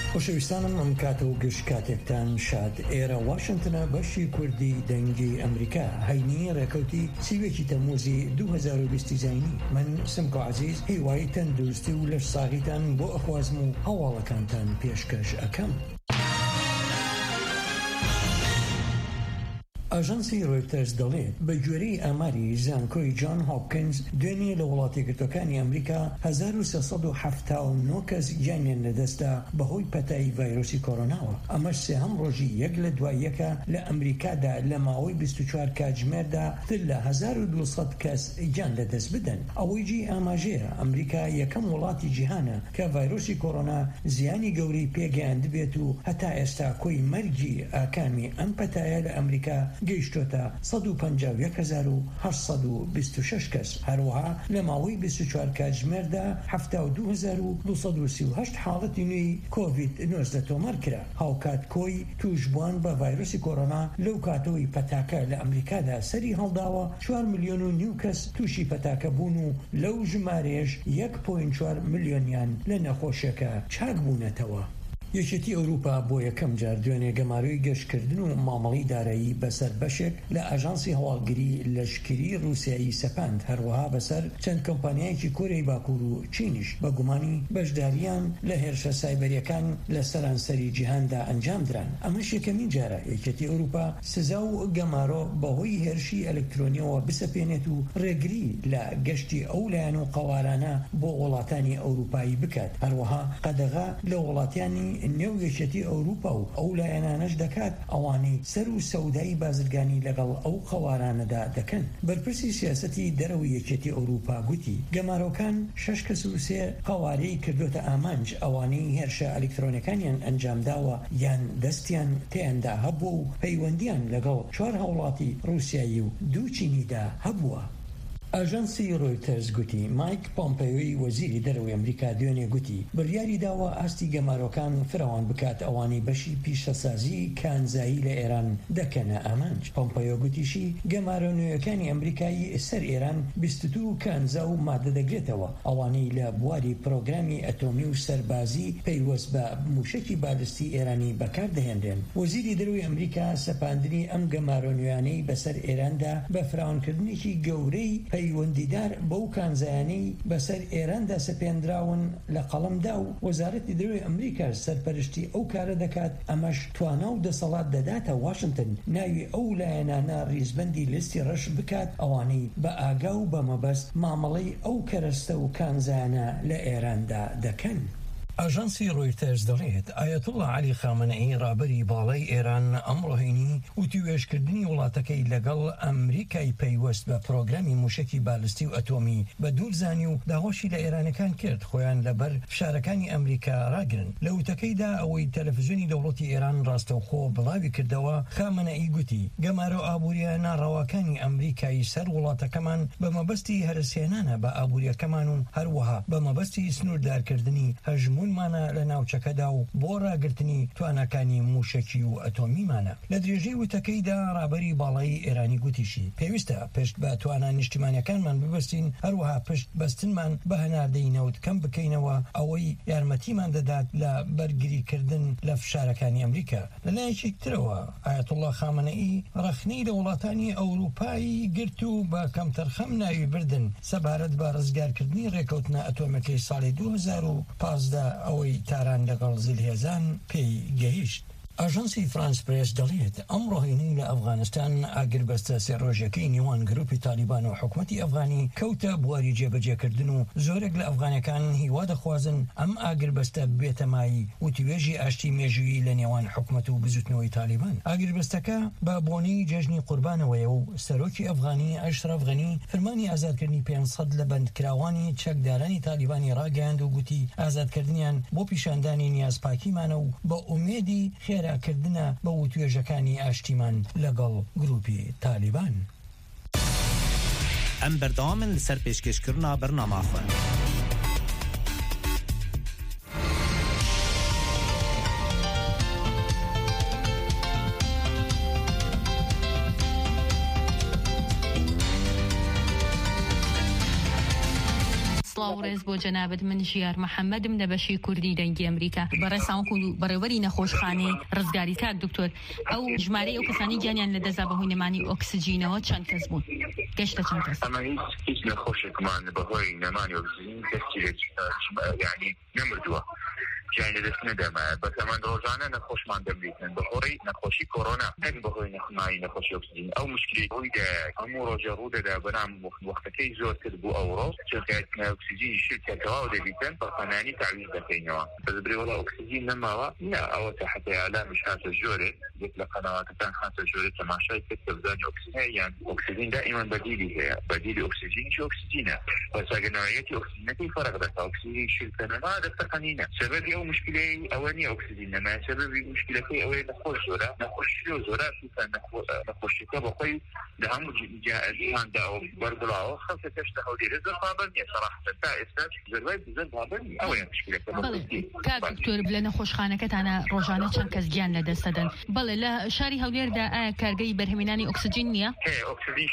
خۆشەویستانم ئەم کاتە و گشت کاتێکتان شاد. ئێرە واشنتنە بەشی کوردی دەنگی ئەمریکا هەینی ڕێکەوتی سیوێکی تەمووزی 2020 زینی. من سمکۆ عەزیز هیوای تەندروستی و لەش ساغیتان بۆ ئەخوازم و هەواڵەکانتان پێشکەش ئەکەم. ئاژانسی ڕۆیتەرز دەڵێت بە گوێرەی ئاماری زانکۆی جۆن هۆپکینز دوێنێ لە وڵاتی یەکگرتووەکانی ئەمریکا 1379 کەس گیانیان لەدەستدا بەهۆی پەتایی ڤایرۆسی کۆڕۆناوە. ئەمەش سێهەم ڕۆژی یەک لە دوای یەکە لە ئەمریکادا لە ماوەی 24 کاتژمێردا تر لە 1200 کەس گیان لەدەست بدەن. ئەوەی جی ئاماژەیە ئەمریکا یەکەم وڵاتی جیهانە کە ڤایرۆسی کۆڕۆنا زیانی گەورەی پێگەیاند بێت و هەتا ئێستا کۆی مەرگی ئاکامی ئەم پەتایە لە ئەمریکا گەیشتۆتە 151826 کەس. هەروەها لە ماوەی 24 کاتژمێردا 72238 حاڵەتی نوێی کۆڤید-19 تۆمار کرا. هاوکات کۆی توشبووان بە ڤایرۆسی کۆڕۆنا لەو کاتەوەی پەتاکە لە ئەمریکادا سەری هەڵداوە 4.5 ملیۆن کەس تووشی پەتاکە بوون و لەو ژمارەیەش 1.4 ملیۆنیان لە نەخۆشیەکە چاک بوونەتەوە. یەکێتی ئەوروپا بۆ یەکەم جار دوێنێ گەماروی گەشتکردن و مامەڵی دارایی بەسەر بەشێک لە ئاژانسی هەواڵگری لەشکری رووسیایی سەپاند. هەروەها بەسەر چەند کۆمپانیایەکی کۆرەی باکوور و چینیش بە گومانی بەشداریان لە هێرشە سایبەریەکان لە سەرانسەری جیهاندا ئەنجام دران. ئەمەش یەکەمین جارە یەکێتی ئەوروپا سزا و گەمارۆ بەهۆی هێرشی ئەلکترۆنیەوە بسەپێنێت و ڕێگری لە گەشتی ئەو لایەن و قەوارانە بۆ وڵاتانی ئەوروپایی بکات. هەروەها قەدەغا لە وڵاتیانی نێو یەکێتی ئەوروپا و ئەو لایەنانەش دەکات ئەوانەی سەر و سەودایی بازرگانی لەگەڵ ئەو قەوارانەدا دەکەن. بەرپرسی سیاسەتی دەرەوەی یەکێتی ئەوروپا گوتی گەمارۆکان 6 کەس و 3 قەوارەی کردوتە ئامانج ئەوانەی هێرشە ئەلکترۆنەکانیان ئەنجامداوە یان دەستیان تێیاندا هەبووە و پەیوەندیان لەگەڵ 4 هاوڵاتی رووسیایی و 2 چینیدا هەبووە. ئاژانسی ڕۆیتەرز گوتی مایک پۆمپێۆی وەزیری دەرەوەی ئەمریکا دوێنێ گوتی بڕیاری داوە ئاستی گەمارۆکان فراوان بکات ئەوانەی بەشی پیشەسازی کانزایی لە ئێران دەکەنە ئامانج. پۆمپێۆ گوتیشی گەمارە نوێیەکانی ئەمریکایی سەر ئێران 22 کانزا و مادە دەگرێتەوە ئەوانەی لە بواری پرۆگرامی ئەتۆمی و سەربازی پەیوەست بە موشکی بالستی ئێرانی بەکاردەهێنرێن. وەزیری دەرەوەی ئەمریکا سەپاندنی ئەم گەمارە نوێیانەی بەسەر ئێراندا بە فراوانکردنێکی گەورەی پەیوەندیدار بەو کانزایانەی بەسەر ئێراندا سەپێنراون لە قەڵەمدا و وەزارەتی دەرەوەی ئەمریکا سەرپەرشتی ئەو کارە دەکات. ئەمەش توانە و دەسەڵات دەداتە واشنتن ناوی ئەو لایەنانە ڕیزبەندی لیستی ڕەش بکات ئەوانەی بە ئاگا و بە مەبەست مامەڵەی ئەو کەرەستە و کانزایانە لە ئێراندا دەکەن. ئاژانسی ڕۆیتەرز دەڵێت ئایەتوڵڵا عەلی خامنەئی ڕابەری باڵای ئێران ئەمڕۆهینی وتیوێژکردنی وڵاتەکەی لەگەڵ ئەمریکای پەیوەست بە پرۆگرامی موشکی بالستی و ئەتۆمی بە دوورزانی و داوەشی لە ئێرانەکان کرد خۆیان لەبەر فشارەکانی ئەمریکا ڕاگرن. لە وتەکەیدا ئەوەی تەلەڤیزیۆنی دەوڵەتی ئێران ڕاستەوخۆ بڵاوی کردەوە خامنەئی گوتی گەمارە ئابووریە ناڕەواکانی ئەمریکای سەر وڵاتەکەمان بە مەبەستی هەرسێنانە بە ئابووریەکەمان و هەروەها بە مەبەستی سنووردارکردنی هەژمون مانە لە ناوچەکەدا و بۆ ڕاگررتنی توانەکانی موشکی و ئەتۆمیمانە. لە درێژەی وتەکەیدا ڕابەری باڵایی ئێرانی گوتیشی پێویستە پشت بە توانە نیشتیمانیەکانمان ببەستین هەروەها پشت بەستنمان بە هەناردەی نەوت کەم بکەینەوە ئەوەی یارمەتیمان دەدات لە بەرگریکردن لە فشارەکانی ئەمریکا. لەلایەکی ترەوە ئایەتوڵڵا خامنەئی ڕەخنەی لە وڵاتانی ئەوروپایی گرت و بە کەمتەرخەم ناوی بردن سەبارەت بە ڕزگارکردنی ڕێکەوتنە ئەتۆمەکەی ساڵی 2015 ئەوەی تاران لەگەڵ زیلهێزان پێی گەیشت. ئاژانسی فرانس پرێس دەڵێت ئەمڕۆهینی لە ئەفغانستان ئاگربەستە سێ ڕۆژەکەی نێوان گروپی تالیبان و حکوومەتی ئەفغانی کەوتە بواری جێبەجێکردن و زۆرێک لە ئەفغانەکان هیوا دەخوازن ئەم ئاگربەستە بێتەمایی وتیوێژی ئاشتی مێژووی لە نێوان حکوومەت و بزوتنەوەی تالیبان. ئاگربەستەکە بە بۆنەی جەژنی قوربانەوەیە و سەرۆکی ئەفغانی ئەشرەف غەنی فەرمانی ئازادکردنی 500 لە بەندکراوانی چەکدارانی تالیبانی ڕاگەیاند و گوتی ئازادکردنیان بۆ پیشاندانی نیازپاکیمانە و بە ئومێدی خێراکردنە بە وتوێژەکانی ئاشتیمان لەگەڵ گروپی تالیبان. ئەم بەردەوامن لەسەر پێشکەشکردنا بەرنامە خۆن. سلااوڕێز بۆ جەنابەت من ژیار محەممەدم لە بەشی کوردی دەنگی ئەمریکا بەڕێساوکو و بەڕێوەری نەخۆشخانەی ڕزگاری کاک دکتۆر ئەو ژمارەی ئەو کەسانی گیانیان لە دەزا بەهۆی نەمانی ئۆکسجینەوە چەند کەس بوون گەشتە چەند کەس ئەمە هیچ نەخۆشێکمان بەهۆی نەمانی ئۆکسجین دەستی یعنی نەمردووە جای لەدەست نەدەما بەس ئەمان ڕۆژانە نەخۆشمان دەبریتن بەهۆی نەخۆشی کۆڕۆنا هەر بەهۆی نەخمایی نەخۆشی ئۆکسجین ئەو مشکلی بۆی هەموو ڕۆژە ڕوودەدا بەنام وەختەکەی زۆرتر بوو ئەوڕۆ چونکە ئۆکسجینی شرکە تەواو دەبیتن بەخەنانی تعویز دەکەینەوە بەس برێ وەڵا ئۆکسجین نەماوە نا ئەوە تا حتى ئالامش هاتە ژۆرێ یەک لە قەنەواتەکان هاتە ژۆرێ تەماشای کرد کە بزانانی ئۆکسجین یان ئۆکسجین دائما بەدیلی هەیە بەدیلی ئۆکسجینی ئۆکسجینە بەس ئەگەر نوعیەتی ئۆکسجینەکەی فەرق دەکات ئۆکسجینی شرکە نەما دەستەقەنینە سبەبی ئەو مشکلەی ئەوەنی ئۆکسجین نەما سبەبی مشکلەکەی ئەوەیە نەخۆش زۆرە نەخۆشی زۆرە نەخۆشیەکە بەخۆی لە هەموو جیهاندا بەرگڵاوە خەڵکە کەشتە هەولێرە زۆر بابەر نییە سەراحەتەن تا ئێستا زۆربەی زۆر بابەر نییە ئەوەیە مشکلەکە کاک دکتۆر لە نەخۆشخانەکەتانە ڕۆژانە چەند کەس گیان لەدەست دەدەن بەڵێ لە شاری هەولێردا ئایا کارگەی بەرهەمهێنانی ئۆکسجین نییە؟ هەیە ئۆکسجین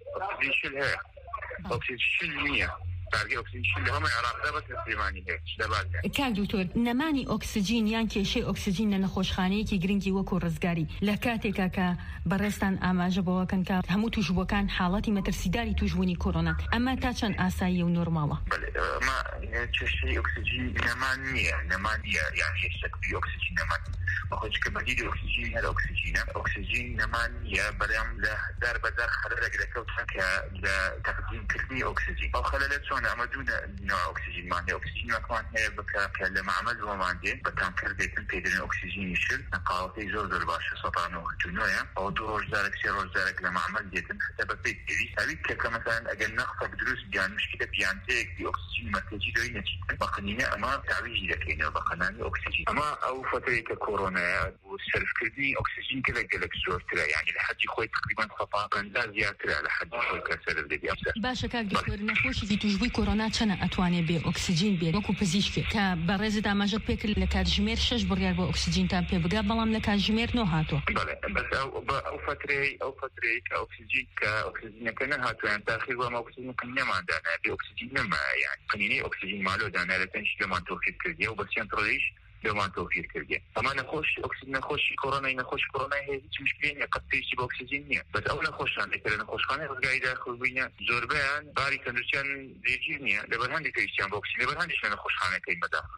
شل هەیە ئۆکسجین شل نییە کارگەی ئۆکسجین شل لە هەمووی عێراقدا بەس لە سلێمانی هەیە دەباتە کاک دکتۆر نەمانی ئۆکسجین یان کێشەی ئۆکسجین لە نەخۆشخانەیەکی گرنگی وەکو ڕزگاری لە کاتێکا کە بەڕێستان ئاماژە بەوەکەن کە هەموو توشبووەکان حاڵەتی مەترسیداری توشبوونی کۆڕۆنا ئەمە تا چەند ئاساییە و نۆرماڵە؟ ئەمە کێشەی ئۆکسجین نەمان نییە یعنی شەکلی ئۆکسجین نەمان بەخۆی کە بەدیلی ئۆکسجین هەر ئۆکسجین نەمان نییە بەڵام لە هەزار بەزار خەلەلێک دەکەوتن کە لە تەقدیمکردنی ئۆکسجین ئەو خەلەلە چۆن ئەمە دوو نوع ئۆکسجینمان هەیە ئۆکسجینەکەمان هەیە بکە لە معمەل وەمان دێ بە تانکەر دێتن پێدرێن ئۆکسجینی شل نەقاوەکەی زۆر باشە 199 ئەو دوو ڕۆژدارێک سێ ڕۆژدارێک لە معمەل دێتن حتى بە پێی پێویست هەوی کە مثلا ئەگەر نەخفەک دروست بیان مشکلە بیانتەیەکی ئۆکسجین مەرکەزی دۆی نەچیتن بەقەنینە ئەمە تعویزی دەکەینەوە بە قەنانی ئۆکسجین ئەمە ئەو فترەی کە کۆڕۆنایە سەرفکردنی ئۆکسجین گەلک زۆرترە یعنی لە حەدی خۆی تقریبا 150 زیاترە لە حەدی خۆی کە سەرف دەبێ باشە کاک دکتۆر نەخۆشی توشبووی کۆڕۆنا چەنە ئەتوانێت بێ ئۆکسجین بێت وەکو پزیشکێک کە بەڕێزت ئاماژەت پێکرد لە کاتژمێر 6 بڕیار بۆ ئۆکسجینتان پێ بگا بەڵام لە کاتژمێر 9 هاتووە بەس ئەو فترەی کە ئۆکسجین کە ئۆکسجینەکە نەهاتوویان تاخیر وەمە ئۆکسجینەکە نەماندانا بێ ئۆکسجین نەما یعنی قەنینەی ئۆکسجین مالۆدانا لە تەنش لەمان تۆفیر کردیە و بەسیان تڕۆیش لەمان تۆفیر کردیە ئەمە نەخۆشی کۆڕۆنای هەیە هیچ مشکلێک نییە قەت پێویستی بە ئۆکسجین نییە بەس ئەو نەخۆشانێکە لە نەخۆشخانەی ڕزگاری داخل بووینە زۆربەیان باری تەندروستیان جێگیر نییە لەبەر هەندێک پێویستیان بە ئۆکسجین لەبەر هەندێک لە نەخۆشخانەکەی مەداخل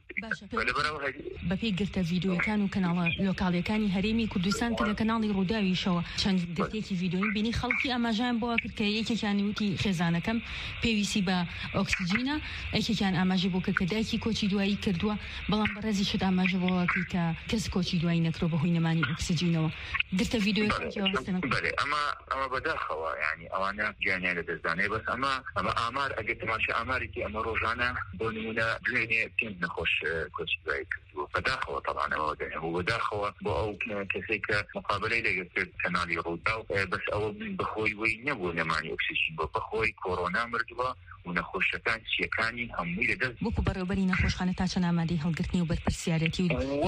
بەپێی گرتە ڤیدیۆیەکان و کەناڵە لۆکاڵیەکانی هەرێمی کوردستان کە لە کەناڵی ڕووداویشەوە چەند گرتێکی ڤیدیۆین بینی خەڵکی ئاماژیان بۆ کرد کە یەکێکیان وتی خێزانەکەم پێویستی بە ئۆکسجینە یەکێکیان ئاماژی بۆ کرد کە دایکی کۆچی دوایی کردووە بەڵام بەڕێزی شت ئاماژە بۆ کە کەس کۆچی دوایی نەکرۆ بەهۆی نەمانی ئۆکسجینەوە گرتە ڤیدیۆیەکە ئەمە بەداخەوە یعنی ئەوانە گیانیان لەدەستدانێ بەس ئەمە ئامار ئەگەر تەماشا ئامارێکی ئەمە ڕۆژانە بۆ نمونە دوێنێ پێنج نەخۆش کۆچی دوایی کردووە بەداخەوە تەڵانەوە دەنێ بەداخەوە بۆ ئەو کەسێک کە مقابلەی لەگەر کرد کەناڵی ڕوودا بەس ئەوە بەخۆی وەی نەبوو نەمانی ئۆکسجین بۆ بەخۆی کۆڕۆنا مردووە و نەخۆشەکان چیەکانی هەمووی لەدەست وەکو بەڕێوەبەری نەخۆشخانە تا چەند ئامادەی هەڵگرتنی و بەرپرسیارەتی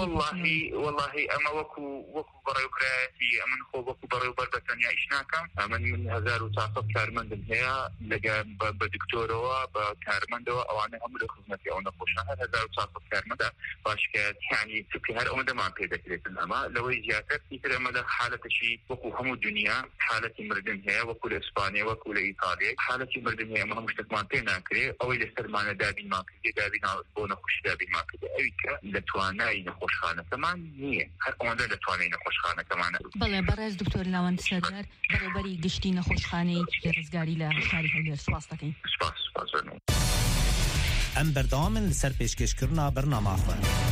والله ئەمە وەکو بەڕێوەبەرایەتی ئەمن خۆ وەکو بەڕێوەبەر بە تەنیا ئیش ناکەم من 1400 کارمەندم هەیە لەگە بە دکتۆرەوە بە کارمەندەوە ئەوانە هەموو لە خزمەتی ئەو نەخۆشانە 1400 کارمەندە باشکە یعنی چونکە هەر ئەوە دەمان پێ دەکرێتن ئەمە لەوەی زیاتر ئیتر ئەمە لە حالەتەشی وەکو هەموو دنیا حالەتی مردن هەیە وەکو لە ئیسپانیا وەکو لە ئیتالیا حالەتی مردن هەیە ئەمە هەموو شتێکمان پێ ناکرێت ئەوەی لەسەرمانە دابینمان کردێ دابین بۆ نەخۆشی دابینمان کردێ ئەوی کە لە توانای نەخۆشخانەکەمان نییە هەر ئەوەندە لە توانای نەخۆشخانەکەمانە بەڵێ بەڕێز دکتۆر لاوەند سەردار بەڕێوەبەری گشتی نەخۆشخانەی ڕزگاری لە شاری هەولێر سوپاس دەکەین ئەم بەردەوامن لەسەر پێشکەشکردنا بەرنامەخۆ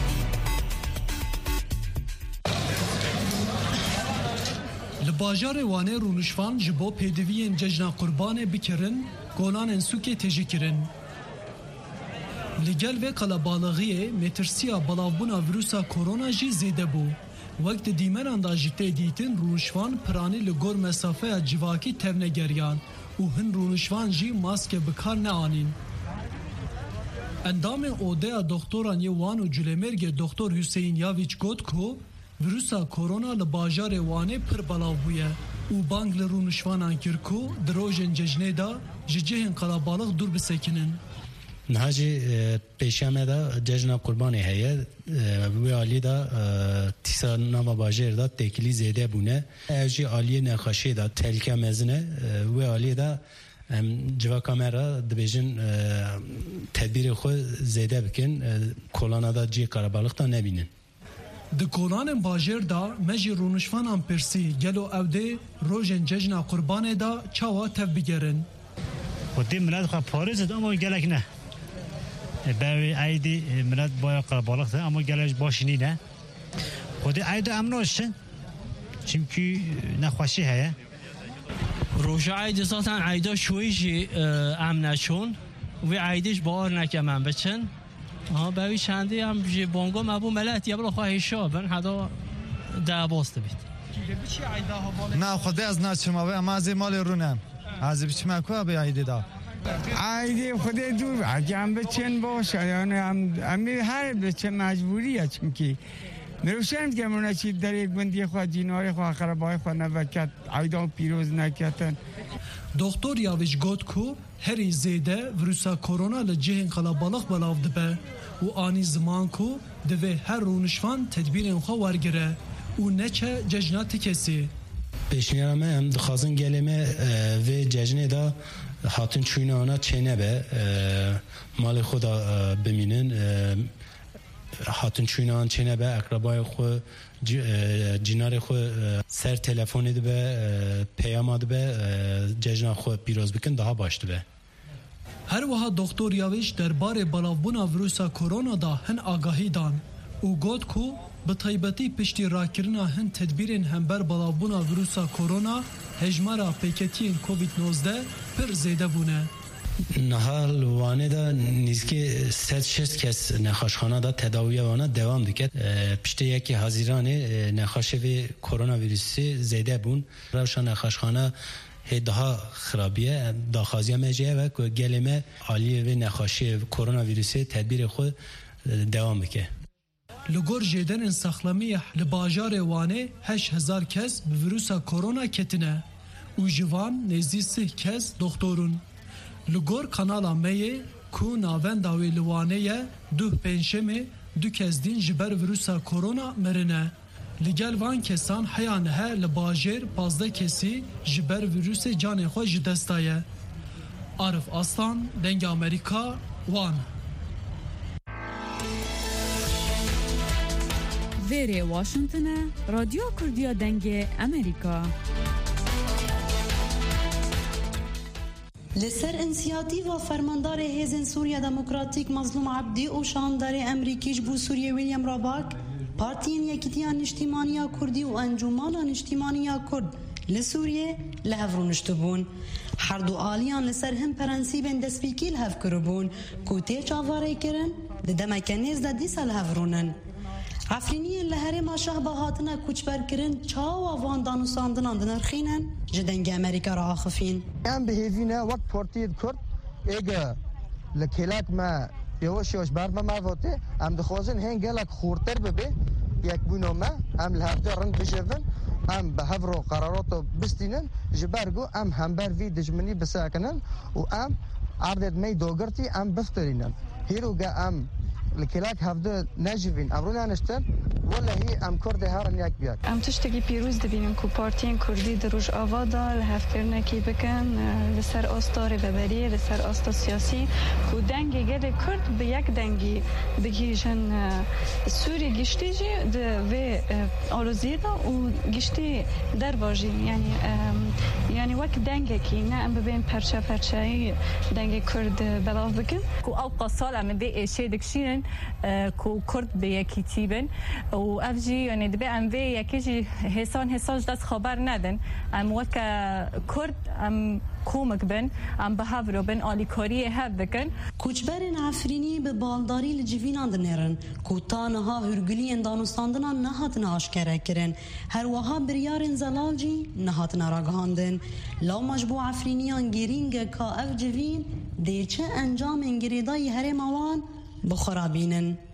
li bajarê Wanê rûnişvan ji bo pêdiviyên cejna Qurbanê bikirin, golanên Sûkê têjî kirin. Li gel vê qelebalixiyê mêtirsiya belavbûna vîrusa korona jî zêde bû. Wek di dîmeran da jî tê dîtin rûnişvan piranî li gor mesafeya civakî tevne geriyan û hin rûnişvan jî maske bikar neanîn. Endamê odeya doktoran yê Wan û Culêmêrgê Doktor Hüseyin Yaviç got ku vîrusa korona li bajarê Wanê pir belav bûye û bang li rûnişvanan kir ku di rojên cejnê da ji cihên qelebalix dûr bisekinin. نهاجی پیشامه دا جشن قربانی هیه و عالی دا تیسا نام باجر دا تکلی زیده بونه اوجی عالی نخاشی دا تلکه مزنه و عالی دا جوا کامرا دبیجن تدبیر خود زیده بکن کلانا دا جی کاربالغ دا نبینن د کولان باجر دا مجی رونشفان ام پرسی گلو اوده روژن ججنا قربان دا چاوا تف بگرن و دی ملت خواه پارز دا اما گلک نه باوی عیدی ملت باید قربالغ دا اما گلش باشینی نه خودی عید امناشن چمکی نخواشی هیا روژه عید ذاتن عیدا شویشی امنشون و عیدش بار نکمن بچن باوی چندی هم بانگو مبو ملت یا بلا خواهی شابن حدا ده باست بید نه خودی از ناچماوی اما از مال رونم از بچه مکوه به عیدی دا عیدی خودی دور اگه هم بچن باشه یعنی هم هر بچه مجبوریه چونکی نروشن که منو چی در یک بندی خواه جیناری خواه خرابای خواه نوکت عیدان پیروز نکتن دکتر یاویش گوت کو هری زیده ویروسا کرونا لجهن کلابالغ بلاو دبه و آنی زمان کو دوه هر رونشفان تدبیر خواه ورگره و نچه ججنات کسی پیشنیارمه هم دخوازن گلمه و ججنه دا هاتون چوینه آنا چینه به مال خدا بمینن هاتون چوینه آن چینه به اقربای خود جینار خود سر تلفونی ده به پیام ده به ججنا خود پیروز بکن daha baştı به هر وها دکتر یاویش درباره بلاوبونا ویروسا کرونا دا هن آگاهی دان او گوت کو به طیبتی پشتی راکرنا هن تدبیرین همبر بلاوبونا ویروسا کرونا هجمارا پیکتین کووید 19 پر زیده بونه نهال وانه دا نزدیک 160 کس نخاشخانه دا تداوی وانه دوام دکت پشته یکی حاضرانه نخاشه و کرونا ویروسی زیده بون روشان نخاشخانه هدها خرابیه داخازی مجیه و گلمه عالیه و نخاشی کرونا ویروسی تدبیر خود دوام بکه لگور جیدن انساخلامی لباجار وانه 8000 کس به ویروسا کرونا کتنه و جوان نزدیک 3 کس دکترون لگور کانالا میه کو ناوند داوی لوانه دو پنجشنبه دو کس دین جبر ویروسا کرونا مرنه لگل وان کسان حیانه ها لباجر 15 کسی جبر ویروس جان خو جدستایه عارف aslan دنگ امریکا وان ویری واشنطن رادیو کردیا دنگ امریکا لسر انسیاتی و فرماندار هیزن سوریا دموکراتیک مظلوم عبدی و شاندار امریکیش بو سوریه ویلیام راباک پارتین یکیتیان نشتیمانیا کردی و انجمانا نشتیمانیا کرد لسوریه لهفرو نشتبون هر دو آلیان لسر هم پرنسیبن دسپیکی لهف کربون کوتی چاواره کرن دمکنیز دا دیسا لهفرونن عفرینی لهره ما شهبه هاتنا کوچبر کرن چاو وان دانو ساندنان دنرخینن جدنگ امریکا را آخفین ام بهیوینه وقت پارتید کرد ایگه لکیلک ما یواش یواش برمه مواته ام دخوازن هنگلک خورتر ببه یک بونو ما ام لحفظه رنگ بجوون ام به هفرو قراراتو بستینن جبرگو ام همبر وی دجمنی بساکنن و ام عردت می دوگرتی ام بفترینن هیروگا ام لکیلک هفته نجوین امرونا نشتن ولی هی ام کرده هرن یک بیاد ام تشتگی پیروز دبینم که پارتین کردی دروش آوادا لحف کرنه کی بکن لسر آستا رهبری لسر آستا سیاسی و دنگی گل کرد به یک دنگی بگیجن سوری گشتی جی و آلوزی دا و گشتی در واجی یعنی وقت دنگی کی نه ام ببین پرچه دنگی کرد بلاف بکن کو اوقا سال ام به شیدکشین کو کرد به یکی تیبن و افجی یعنی دبی ام وی یکی حسان دست خبر ندن ام وقت کرد ام کومک بن ام بهافرو بن آلیکاری هف بکن کوچبرین عفرینی به بالداری لجوینان دنرن کوتانها هرگلی دانستاندنان نهات ناشکره کرن هر وها بریارن زلالجی نهات نراگهاندن لو مجبو عفرینیان گیرینگ که اف جوین دیرچه انجام انگریدای هر موان بخرابینن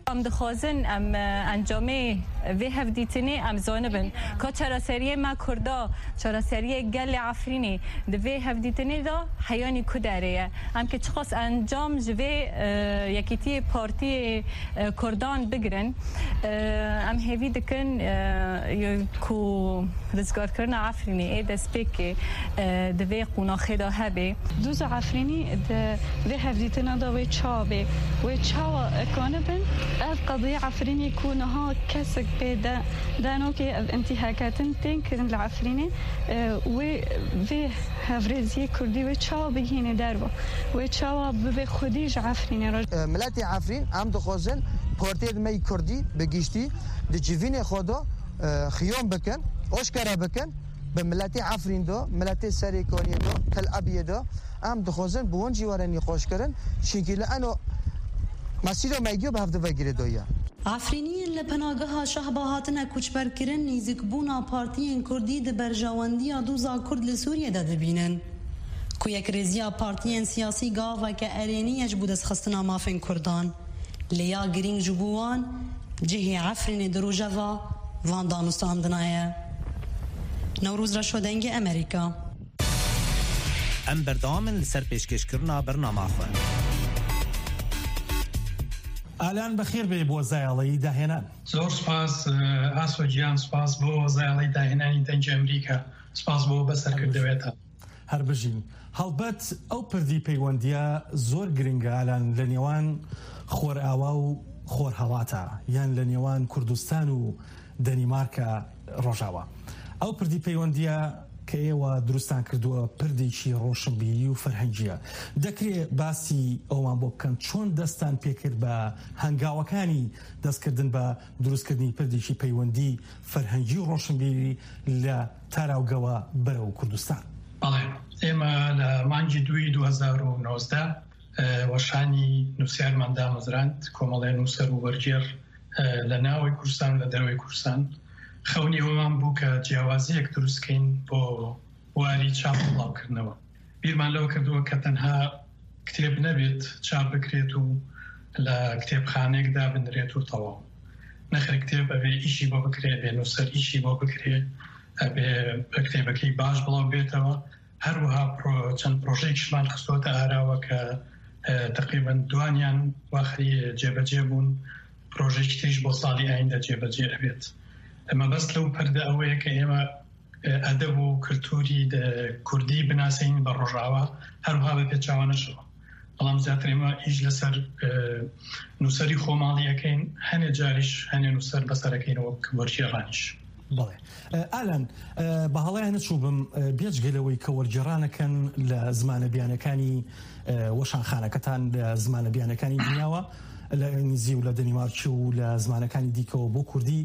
ام دخوازن ام انجامه وی هفدیتنی ام زانبن که چرا سریه ما کردا چرا سریه گل عفرینی دوی هفدیتنی دا حیانی کداره ام که چخص انجام جوی یکیتی پارتی کردان بگرن ام هیوی دکن کو رزگار کرنا عفرینی ای دست بکی دوی قناخه دا هبه دوز عفرینی دوی هفدیتنا دا وی چابه وی چاوا اکانبن اف قضية عفريني يكونها كسك بدا دانوكي انتهاكاتن تنكرن العفريني وفي هفريزي كردي وتشاوا بهيني داربا وتشاوا بخديج عفريني ملاتي عفرين عم دخوزن بورتيد مي كردي بگشتي دجيفين خودو خيوم بكن اوشكرا بكن بملاتي عفرين دو ملاتي سريكوني دو تل ابي دو عم دخوزن بون جوارني خوش کرن شيكي لانه مسیر میگیو به هفته وگیره دویا عفرینی لپناگاه شهبه هاتنه کوچبر کرن نیزک بونا پارتیین کردی ده برجواندی دوزا کرد لسوریه ده دبینن کو یک رزیا پارتیین سیاسی گاوه که ارینی یجبو دست خستنا مافین کردان لیا گرینگ جبوان جهی عفرینی درو جوا وان دانستان دنایه نوروز را شدنگ امریکا ام بردامن لسر پیشکش کرنا برنامه خواه ئالان بەخێر بێ بۆ زایاڵەی داهێنان زۆر سپاس ئاسۆ گیان سپاس بۆ زایاڵەی داهێنانی دەنگی ئەمریکا سپاس بۆ بەسەرکردەوێتە هەر بژین هەڵبەت ئەو پردی پەیوەندیە زۆر گرنگە ئالان لە نێوان خۆر ئاوا و خۆر هەڵاتە یان لە نێوان کوردستان و دەنیمارکە ڕۆژاوە ئەو پردی پەیوەندیە کە ئێوە دروستان کردووە پردێکی ڕۆشنبیری و فەرهەنگیە دەکرێت باسی ئەومان بۆ بکەن چۆن دەستان پێکرد بە هەنگاوەکانی دەستکردن بە دروستکردنی پردێکی پەیوەندی فەرهەنگی و ڕۆشنبیری لە تاراوگەوە بەرەو کوردستان بەڵێ ئێمە لە مانگی 2019 وەشانی نووسیارمان دامەزراند کۆمەڵێ نووسەر و وەرگێڕ لە ناوەی کوردستان و لە دەروی کوردستان خەونی ئەومان بوو کە جیاوازیەک دروستکەین بۆ واری چاپ بڵاوکردنەوە بیرمان لەوە کردووە کە تەنها کتێب نەبێت چاپ بکرێت و لە کتێبخانەیەکدا بنرێت و تەواو نەخێر کتێب ئەبێ ئیشی بۆ بکرێت بێ نووسەر ئیشی بۆ بکرێت ئەبێ کتێبەکەی باش بڵاو بێتەوە هەروەها چەند پرۆژەیەکیشمان خستۆتە ئاراوە کە تقریباً دوانیان واخری جێبەجێ بوون پرۆژێکی تریش بۆ ساڵی ئایندە جێبەجێ ئەبێت ئەمە بەست لەو پەردە ئەوەیە کە ئێمە ئەدەب و کللتوری کوردی بناسەین بە ڕۆژاوە هەروها بە پێچاوانەشەوە بەڵام زیاتر ئێمە ئیش لەسەر نووسەری خۆماڵیەکەین هەنێ جاریش هەنێ نووسەر بەسەرەکەینەوە وەرگێڕانیش بڵێ ئالان بە هەڵەیان نەچوو بم بێجگەلەوەی کە وەرگێڕانەکەن لە زمانە بیانەکانی وەشانخانەکەتان لە زمانە بیانەکانی دنیاوە لە ئینگلیزی و لە دەنیمارکی و لە زمانەکانی دیکەوە بۆ کوردی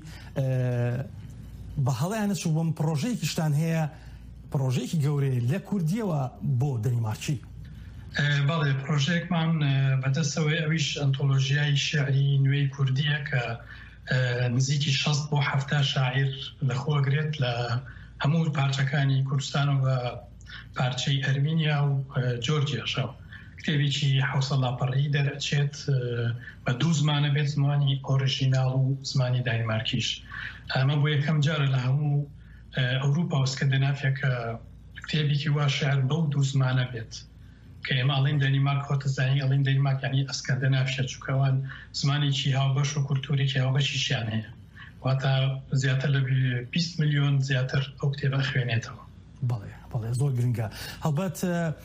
بە هەڵەیان نەچوو بم پرۆژەیەکیشتان هەیە پرۆژەیەکی گەورەیە لە کوردیەوە بۆ دەنیمارکی بەڵێ پرۆژەیەکمان بەدەستەوەی ئەویش ئەنتۆلۆژیای شێعری نوێی کوردیە کە نزیکی 60 بۆ 70 شاعیر لەخۆگرێت لە هەموو پارچەکانی کوردستان و بە پارچەی ئەرمینیا و جۆرجیاشەوە کتێبێکی حوسە لاپەڕی دەرەچێت بە دوو زمانە بێت زمانی ئۆریژیناڵ و زمانی دانیمارکیش ئەمە بۆ یەکەم جارە لە هەموو ئەوروپا و سکەندینافیا کە کتێبێکی وا شێعر بەو دوو زمانە بێت کە ئێمە ئەڵێن دەنیمارک خۆتە زانی ئەڵێن دەنیمارک یانی ئەسکەندینافیا چووکەوان زمانێکی هاوبەش و کولتورێکی هاوبەشیشیان هەیە واتە زیاتر لە 20 میلیۆن زیاتر ئەو کتێبە خوێنێتەوە بەڵێ زۆر گرنگە هەڵبەت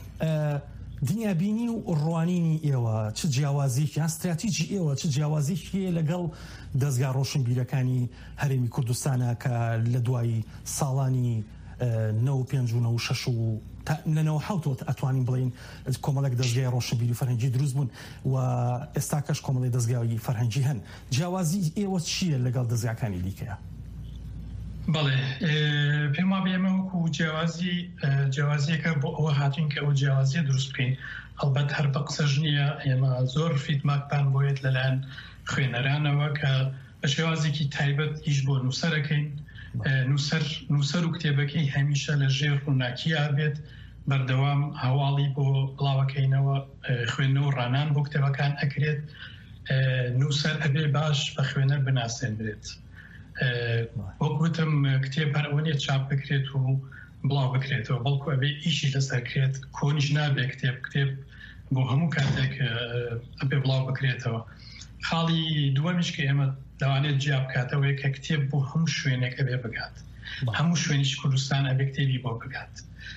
دنیابینی و ڕوانینی ئێوە چ جیاوازیی یان استراتیژی ئێوە چ جیاوازیی لەگەڵ دەستگا ڕۆشنبیرەکانی هەرێمی کوردستانە کە لە دوای ساڵانی 95 و 96 و لەنەوە حوتەوە ئەتوانین بڵین کۆمەڵێک دەستگای ڕۆشنبیری و فەرهەنگی دروست بوون و ئێستاکەش کۆمەڵی دەستگای فەرهەنگی هەن جیاوازی ئێوە چییە لەگەڵ دەستگاکانی دیکەیە بەڵێ پێم وابێ ئێمە وەکو جیاوازیەکە بۆ ئەوە هاتوین کە ئەو جیاوازیە دروست بکەین هەڵبەت هەر بە قسەژ نییە ئێمە زۆر فیدماکتان بۆیێت لەلایەن خوێنەرانەوە کە بە شێوازێکی تایبەت ئیش بۆ نووسەرەکەین نووسەر و کتێبەکەی هەمیشە لە ژێر ڕووناکیە بێت بەردەوام هەواڵی بۆ بڵاوەکەینەوە خوێندنەوە ڕانان بۆ کتێبەکان ئەکرێت نووسەر ئەبێ باش بە خوێنەر بناسێنرێت وەکوتم کتێب هەر ئەوەیە چاپ بکرێت و بڵاو بکرێتەوە بەڵکو ئەبێ ئیشی لەسەرکرێت کۆنیش نابێ کتێب بۆ هەموو کاتێک ئەبێ بڵاو بکرێتەوە خاڵی دووەمیش کە ئێمە دەوانێت جیا بکاتەوەی کە کتێب بۆ هەموو شوێنێک ئەبێ بگات هەموو شوێنیش کوردستان ئەبێ کتێبی بۆ بگات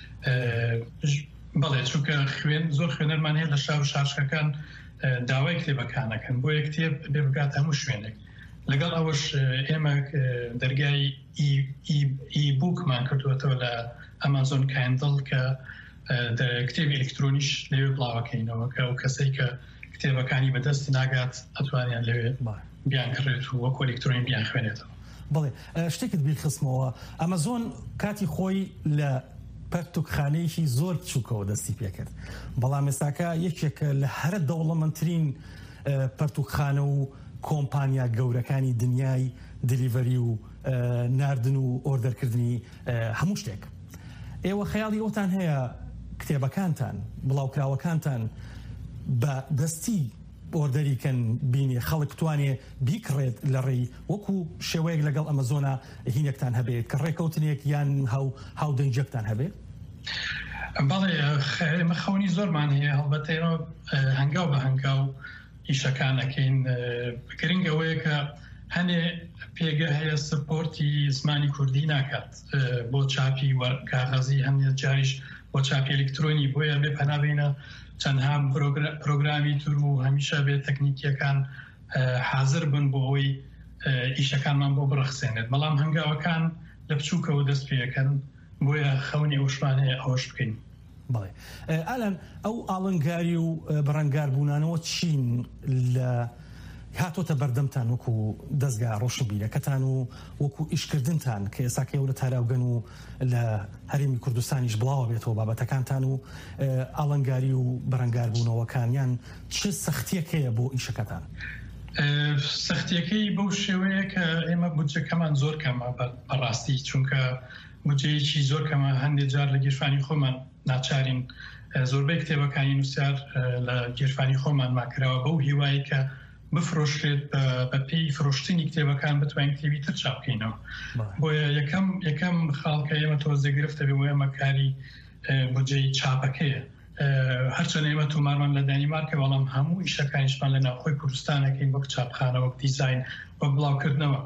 بەڵێ چونکە زۆر خوێنەرمان هەیە لە شار و شارچکەکان داوای کتێبەکانەکەن بۆ یە کتێب بێ بگات هەموو شوێنێک لەگەڵ ئەوەش ئێمە دەرگای ئیبووکمان کردوێتەوە لە ئەمازۆن کایندڵ کە کتێبی ئەلکترۆنیش لەوێ بڵاوەکەینەوە کە ئەو کەسەی کە کتێبەکانی بەدەستی ناگات ئەتوانیان لەوێ بیان کڕێت و وەکو ئەلکترۆنی بیان خوێنێتەوە بڵێ شتێکت بیرخستمەوە ئەمازۆن کاتی خۆی لە پەرتوکخانەیەکی زۆر بچووکەوە دەستی پێکرد بەڵام ئێستاکە یەکێکە لە هەرە دەوڵەمەندترین پەرتوکخانە و کۆمپانیا گەورەکانی دنیای دلیڤەری و ناردن و ئۆردەرکردنی هەموو شتێک ئێوە خەیاڵی ئەوتان هەیە کتێبەکانتان بڵاوکراوەکانتان بە دەستی ئۆردەریکەن بینێ خەڵک توانێ بیکڕێت لە ڕێی وەکو شێوەیەک لەگەڵ ئەمەزۆنە هینێکتان هەبێت کە ڕێکەوتنێک یان هاودەنجەکتان هەبێت بەڵێ ئێمە خەونی زۆرمان هەیە هەڵبەتە ئێمە هەنگاو بە هەنگاو ئیشەکانەکەین گرنگەوەیە کە هەنێ پێگە هەیە سپۆرتی زمانی کوردی ناکات بۆ چاپی کاغەزی هەندێک جاریش بۆ چاپی ئەلکترۆنی بۆیە بێ پەنابێنە چەندها پرۆگرامی تر و هەمیشە بێت تەکنیکیەکان حاضر بن بۆ ئەوەی ئیشەکانمان بۆ بڕەخسێنێت بەڵام هەنگاوەکان لە بچووکەوە دەست پێەکەن بۆیە خەونی ئەوشمان هەیە ئەوەش بکەین بڵێ ئالان ئەو ئاڵنگاری و بەڕەنگاربوونانەوە چین لە هاتۆتە بەردەمتان وەکو دەستگا ڕۆشنبیرەکەتان و وەکو ئیشکردنتان کە ئێساکە ئەو لە تاراوگەن و لە هەرێمی کوردستانیش بڵاوە بێتەوە بابەتەکانتان و ئاڵنگاری و بەڕەنگاربوونەوەکانیان چ سەختیەک هەیە بۆ ئیشەکەتان سەختیەکەی بەو شێوەیە کە ئێمە بودجەکەمان زۆر کەمە بەڕاستی چونکە بودجەیەکی زۆر کەمە هەندێک جار لە گیرفانی خۆمان ناچارین زۆربەی کتێبەکانی نووسیار لە گیرفانی خۆمان ماکراوە بەو هیوایی کە بفرۆشرێت بە پێی فرۆشتنی کتێبەکان بتوانین کتێبی تر چاپ بکەینەوە بۆیە یەکەم خاڵکە ئێمە تۆزە گرفتە بێ ئێمە کاری بودجەی چاپەکەیە هەرچەند ئێمە تومارمان لە دانیمارکە بەڵام هەموو ئیشەکانیشمان لە ناوخۆی کوردستانەکەین وەک چاپخانە وەک دیزاین وەک بڵاوکردنەوە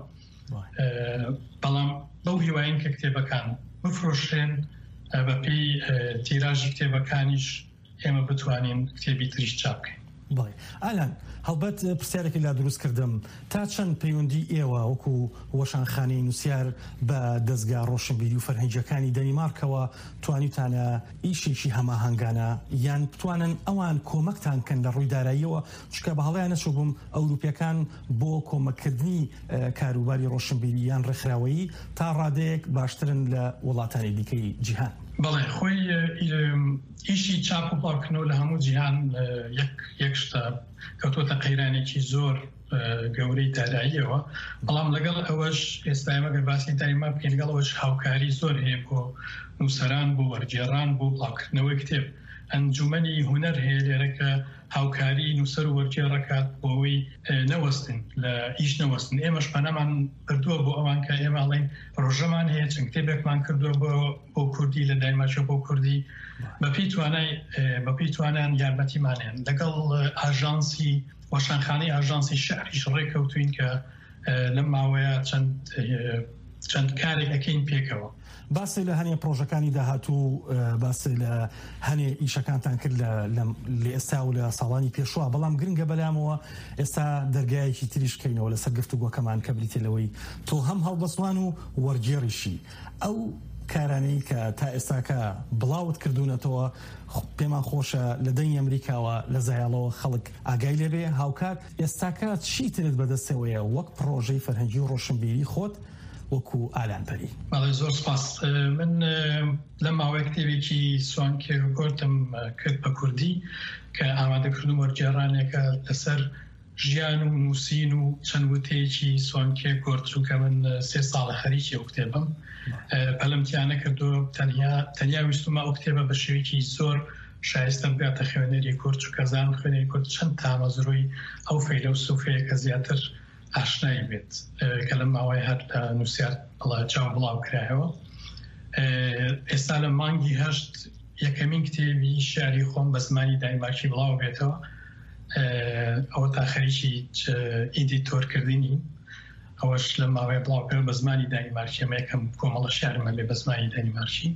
بەڵام بەو هیواین کە کتێبەکان بفرۆشرێن بە پێی تیراژی کتێبەکانیش ئێمە بتوانین کتێبی تریش چاپ بکەین بڵێ ئالان هەڵبەت پرسیارێکی لا دروست کردم تا چەند پەیوەندی ئێوە وەکو وەشانخانەی نووسیار بە دەستگا ڕۆشنبیری و فەرهەنگیەکانی دەنیمارکەوە توانیتانە ئیشێکی هەماهەنگانە یان بتوانن ئەوان کۆمەکتان کەن لە ڕووی داراییەوە چکە بە هەڵەیان نەچوو بووم ئەوروپیەکان بۆ کۆمەکردنی کاروباری ڕۆشنبیری یان ڕێکخراوەیی تا ڕادەیەک باشترن لە وڵاتانی دیکەی جیهان بەڵێ خۆی ئیشی چاپ و پاکردنەوە لە هەموو جیهان یەک شتە کەوتۆتە قەیرانێکی زۆر گەورەی داراییەوە بەڵام لەگەڵ ئەوەش ئێستا ئێمە باسی داریما بکەین لەگەڵ ئەوەش هاوکاری زۆر هەیە بۆ نووسەران بۆ وەرگێڕان بۆ بڵاوکردنەوەی کتێب ئەنجومەنی هونەر هەیە لێرەکە هاوکاری نووسەر و وەرگێڕەکات بۆەوەی نەوەستن لە ئیش نەوەستن ئێمەش پەنەمان کردووە بۆ ئەوان کە ئێمە ئەڵێن ڕۆژەمان هەیە چەند کتێبێکمان کردووە بۆ کوردی لە دایماچە بۆ کوردی بەپی توانیان یارمەتیمانێن لەگەڵ ئاژانسی وەشانخانەی ئاژانسی شەعریش ڕێکەوتوین کە لەم ماوەیە چەند کارێک ئەکەین پێکەوە باسی لە هەنێ پرۆژەکانی داهاتوو باسی لە هەنێ ئیشەکانتان کرد لە ئێستا و لە ساڵانی پێشوە بەڵام گرنگە بەلامەوە ئێستا دەرگایەکی تریش کەینەوە لەسەر گفتوگۆکەمان کە بریتێلەوەی تۆ هەم هەڵبەستوان و وەرگێڕیشی ئەو کارانەی کە تا ئێستاکە بڵاوت کردوونەتەوە پێمان خۆشە لە دەنگی ئەمریکاوە لە زایاڵەوە خەڵک ئاگای لێبێ هاوکات ئێستاکە چی ترت بەدەستەوەیە وەک پرۆژەی فەرهەنگی و ڕۆشنبیری خۆت وەکو ئالانپەری بەڵێ زۆر سپاس من لە ماوەیە کتێبێکی سوانکێ گۆرتم کرد بە کوردی کە ئامادەکردن وەرگێڕانێکە لەسەر ژیان و نووسین و چەند وتەیەکی سوانکێ گۆرتچووکە من 3 ساڵە خەریکی ئەو کتێبم پەلەمتیانە کردو تەنیا ویستمە ئەو کتێبە بە شێوەیەکی زۆر شایستم بێتە خوێنەری کورد چونکە زان خوێنەری کورد چەند تامەزڕووی ئەو فەیلە و سوفەیە کە زیاتر ئاشنایی بێت کە لەم ماوەی هەر نووسیار چاو بڵاو کرایەوە. ئێستا لە مانگی هەشت یەکەمین کتێبی شیعری خۆم بە زمانی دانیمارکی بڵاو بێتەوە. ئەوە تا خەریکی ئیدیتۆرکردنی ئەوەش لە ماوەیە بڵاوکردن بە زمانی دانیمارکی ئەمە یەکەم کۆمەڵە شیعرمە بێ بە زمانی دانیمارکی.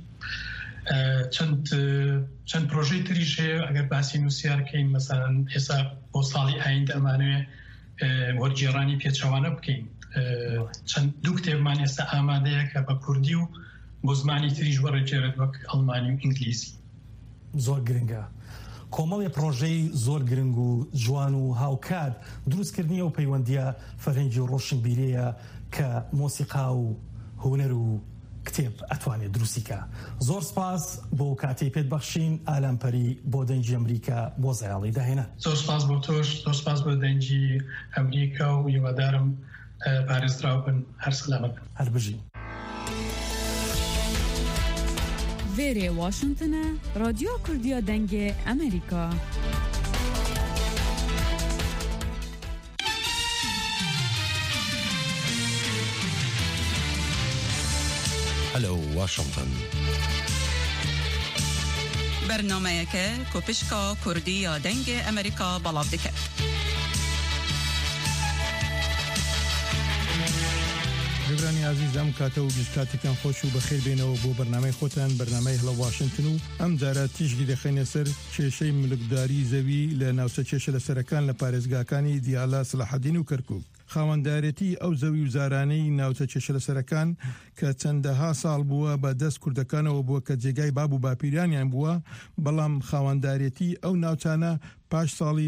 چەند پرۆژەی تریش هەیە ئەگەر باسی نووسیارکەین مەسەڵەن ئێستا بۆ ساڵی ئایندە ئەمانوێ وەرگێڕانی پێچەوانە بکەین. چەند دوو کتێبمان ئێستا ئامادەیە کە بە کوردی و بۆ زمانی تریش وەڕێگێڕێت وەک ئەڵمانی و ئینگلیزی. زۆر گرنگە. کۆمەڵی پرۆژەی زۆر گرنگ و جوان و هاوکات دروستکردنی ئەو پەیوەندیە فەرهەنگی و ڕۆشنبیریەیە کە مۆسیقا و هونەر و کتێب ئەتوانێت دروستیکە. زۆر سپاس بۆ کاتەی پێت بەخشین ئالامپەری بۆ دەنگی ئەمریکا بۆ زایاڵی داهێنا. زۆر سپاس بۆ تۆش، زۆر سپاس بۆ دەنگی ئەمریکا و هیوادارم پارێزراو بن. هەر سەلامەت، هەر بژین. وێرێ واشنگتنە رادیۆ کوردیا دەنگێ ئەمریکا. هلو واشنطن. برنامه‌یەکە کوپشکا کوردی یا دەنگ ئەمریکا بەڵاو دەکات. جبرانی عزیز ئەم کاتە و گشتاتێکان خۆش و بەخێر بێنەوە بۆ بەرنامەی خۆتان بەرنامەی هەڵە واشنگتن و ئەم جارە تیشگی دەخێنە سەر کێشەی ملکداری زەوی لە ناوچە کێشە لە سەرەکان لە پارێزگاکانی دیالا سلاحەدین و کەرکوک. خاوەندارەتی ئەو زەوی وزارانەی ناوچە کێشە لە سەرەکان کە چەندەها ساڵ بووە بە دەست کوردەکانەوە بووە کە جێگای باب و باپیرانیان بووە، بەڵام خاوەندارەتی ئەو ناوچانە پاش ساڵی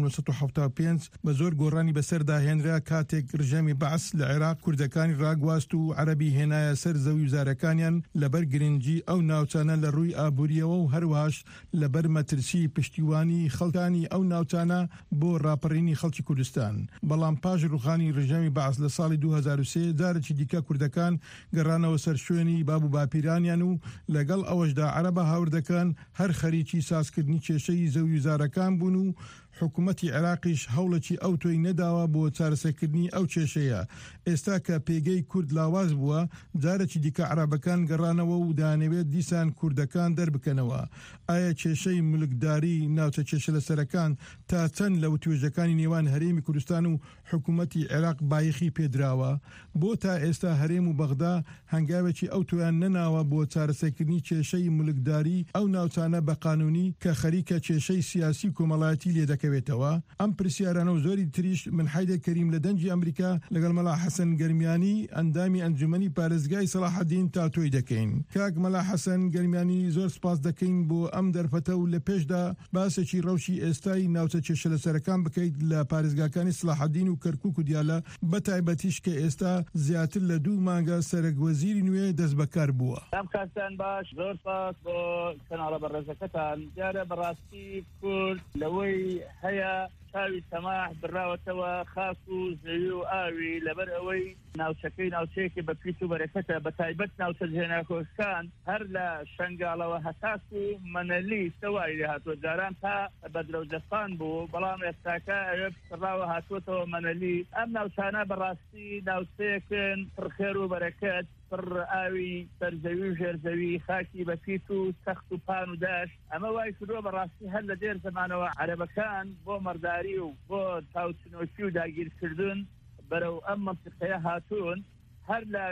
1975 بە زۆر گۆڕانی بەسەردا هێنرا کاتێک ڕژەمی بەعس لە عێراق کوردەکانی ڕاگواست و عەرەبی هێنایە سەر زەوی وزارەکانیان لەبەر گرنگی ئەو ناوچانە لە ڕووی ئابووریەوە و هەروەهاش لەبەر مەترسی پشتیوانی خەڵکانی ئەو ناوچانە بۆ ڕاپەڕینی خەڵکی کوردستان. بەڵام پاش ڕوخانی ڕژەمی بەعس لە ساڵی 2003 جارێکی دیکە کوردەکان گەڕانەوە سەر شوێنی باب و باپیرانیان و لەگەڵ ئەوەشدا عەرەبە هاوردەکان هەر خەریکی سازکردنی کێشەی زەوی وزارەکان بوون و حکوومەتی عێراقیش هەوڵێکی ئەو تۆی نەداوە بۆ چارەسەرکردنی ئەو کێشەیە. ئێستا کە پێگەی کورد لاواز بووە، جارێکی دیکە عەرەبەکان گەڕانەوە و دانەوێت دیسان کوردەکان دەربکەنەوە. ئایا کێشەی ملکداری ناوچە کێشە لە سەرەکان تا چەند لە توێژەکانی نێوان هەرێمی کوردستان و حکوومەتی عێراق بایەخی پێدراوە؟ بۆ تا ئێستا هەرێم و بەغدا هەنگاوێکی ئەو تۆیان نەناوە بۆ چارەسەرکردنی کێشەی ملکداری ئەو ناوچانە بە قانونی کە خەریکە کێشەی سیاسی کۆمەڵایەتی لێ دەکەوێتەوە. ئەم پرسیارانە و زۆری تریش من حیدە کەریم لە دەنگی ئەمریکا لەگەڵ مەلا حەسەن گەرمیانی ئەندامی ئەنجومەنی پارێزگای سەلاحەدین تا تۆی دەکەین. کاک مەلا حەسەن گەرمیانی زۆر سپاس دەکەین بۆ ئەم دەرفەتە و لە پێشدا باسێکی ڕەوشی ئێستای ناوچە کێشە لە سەرەکان بکەیت لە پارێزگاکانی سەلاحەدین و کەرکوک و دیالە، بەتایبەتیش کە ئێستا زیاتر لە 2 مانگە سەرۆکوەزیری نوێ دەست بەکار بووە. ئەم کاتتان باش، زۆر سپاس بۆ کەناڵە بەڕێزەکەتان. دیارە بەڕاستی کورد لەوەی هەیە چاوی تەماح بڕاوەتەوە خاک و زەوی و ئاوی لەبەر ئەوەی ناوچەکەی ناوچەیەکی بە پیت و بەرەکەتە، بە تایبەت ناوچە جێناکۆستان هەر لە شنگاڵەوە هەتاس و مەنەلی سەوای لێ هاتووە. جاران تا بەدرەوجەستان بوو، بەڵام ئێستاکە ئەوێ ڕاوە هاتووەتەوە مەنەلی. ئەم ناوچانە بەڕاستی ناوچەیەکن پڕخێر و بەرەکەت، پڕ ئاوی سەرزەوی و ژێرزەوی، خاکی بە پیت و تەخت و پان و داش. ئەمە وای کردووە بەڕاستی هەر لە دێر زەمانەوە عەرەبەکان بۆ مەرداری و بۆ تاوچنۆکی و داگیرکردن بەرەو ئەم منتیقەیە هاتوون. هەر لە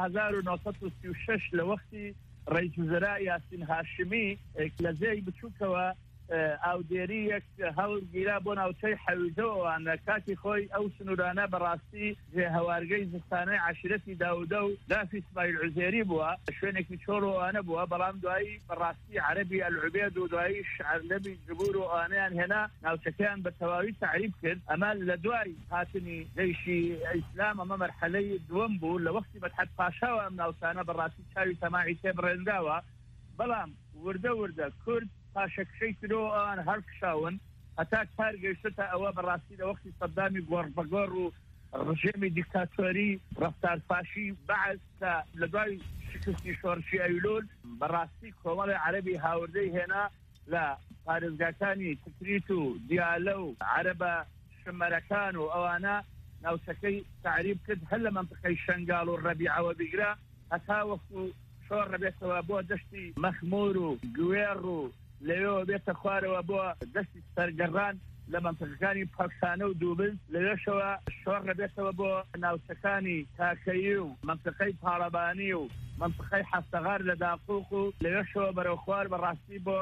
1936 لە وەختی ڕئیس وزەرا یاسین هاشمی لە زێی بچووکەوە ئاودێریەک هەڵگیرا بۆ ناوچەی حەویجەوەوانە. کاتی خۆی ئەو سنوورانە بەڕاستی جێ هەوارگەی زستانەی عاشرەتی داودە و دافی اسماعیل عوزێری بووە، شوێنێکی چۆڕەوانە بووە. بەڵام دوایی بەڕاستی عەرەبی ئەلعوبێد و دوایی شعرلەبی جبور و ئەوانەیان هێنا ناوچەکەیان بە تەواوی تعریف کرد. ئەمە لە دوای هاتنی جەیشی ئیسلام، ئەمە مەرحەلەی دووەم بوو. لە وەختی مەدحەت پاشاوە ئەم ناوچانە بەڕاستی چاوی تەماعی تێبڕێنداوە. بەڵام وردە وردە کورد پاشەکشەی کرۆ ئەوان هەڵکشاون هەتا کار گەیشتە ئەوە بەڕاستی لە وەختی سەدامی گۆڕبەگۆڕ و ڕژێمی دیکتاتۆری ڕەفتارفاشی بەعس کە لە دوای شکستی شۆڕشی ئەویلول بەڕاستی کۆمەڵی عەرەبی هاوردەی هێنا لا پارێزگاکانی تکریت و دیالە و عەرەبە شمەرەکان و ئەوانە ناوچەکەی تعریب کرد هەر لە منطقەی شەنگاڵ و ڕەبیعەوە بیگرا هەتا وەکو شۆڕ ڕەبێتەوە بۆ دەشتی مەخمور و گوێڕ و لەوێەوە بێتە خوارەوە بۆ دەستی سەرگەڕان لە منطقەکانی پاکستانە و دووبل لەوێشەوە شۆڕ ڕەبێتەوە بۆ ناوچەکانی تاکەیی و منطقەی پاڵەبانی و منطقەی حەفتەغار لە داقوق و لەوێشەوە بەرەو خوار بەڕاستی بۆ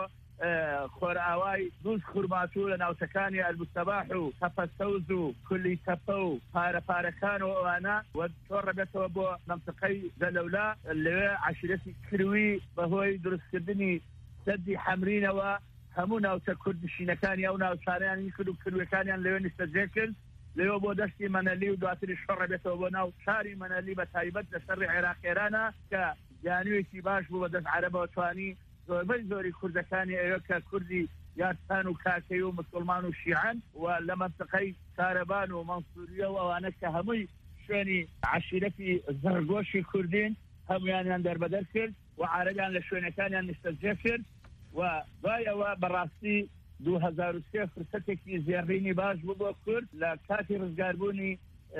خۆرئاوای دووس خورماتوو لە ناوچەکانی ئەلبوستەباح و تەپەسەوز و کولی تەپە و پارەپارەکان و ئەوانە چۆڕ ڕەبێتەوە بۆ منطقەی دەلەولا لەوێ عەشیرەتی کروی بەهۆی دروستکردنی سەدی حەمرینەوە هەموو ناوچە کوردنشینەکانی ئەو ناوچانیانی کرد و کروەکانیان لەوێ نیشتەجێ کرد لەوێ بۆ دەشتی مەنەلی و دواتری شۆڕ ڕەبێتەوە بۆ ناو شاری مەنەلی بە تایبەت لە شەڕی عێراقیێرانە کە جانوێکی باش بوو بە دەست عەرەبەوە توانی زۆربەی زۆری کوردەکانی ئێوە کە کوردی یارستان و کاکەی و مسلمان و شیعەن و لە منطقەی کارەبان و مەنسووریە و ئەوانە کە هەمووی شوێنی عەشیرەتی زەرگۆشی کوردین هەمویانیان دەربەدەر کرد و عەرەبیان لە شوێنەکانیان نیشتەجێ کرد و دوای ئەوە بەڕاستی 2003 فرسەتێکی زێڕینی باش بوو بۆ کورد لە کاتی ڕزگاربوونی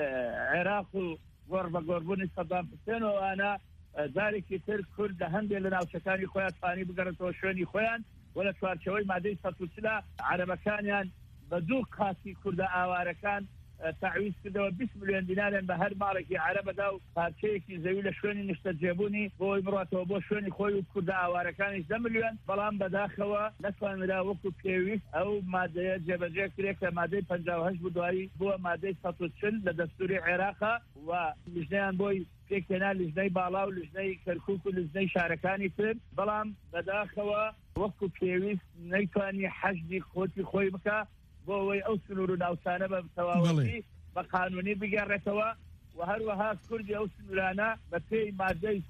عێراق و گۆڕ بە گۆڕبوونی سەدام حوسێن و ئەوانە جارێکی تر کورد لە هەندێک لە ناوچەکانی خۆیان توانی بگەڕێتەوە شوێنی خۆیان و لە چوارچەوەی مادەی 140 عەرەبەکانیان بە دوو قاسی کوردە ئاوارەکان تعویز کردەوە 20 ملیۆن دیناریان بە هەر ماڵێکی عەرەبەدا و پارچەیەکی زەوی لە شوێنی نیشتەجێبوونی بۆی بڕاتەوە بۆ شوێنی خۆی و کوردە ئاوارەکانی 10 ملیۆن بەڵام بەداخەوە نەتوانرا وەکو پێویست ئەو مادەیە جێبەجێ کرێت کە مادەی 58 بوو دوایی بووە مادەی 140 لە دەستوری عێراقا و لیژنەیان بۆی پێکێنا لیژنەی باڵا و لیژنەی کەرکووک و لیژنەی شارەکانی تر بەڵام بەداخەوە وەکو پێویست نەیتوانی حەشدی خۆتی خۆی بکە بۆ ئەوەی ئەو سنوور و ناوچانە بە تەواوەتی بە قانونی بگەڕێتەوە و هەروەها کوردی ئەو سنوورانە بە پێی مادەی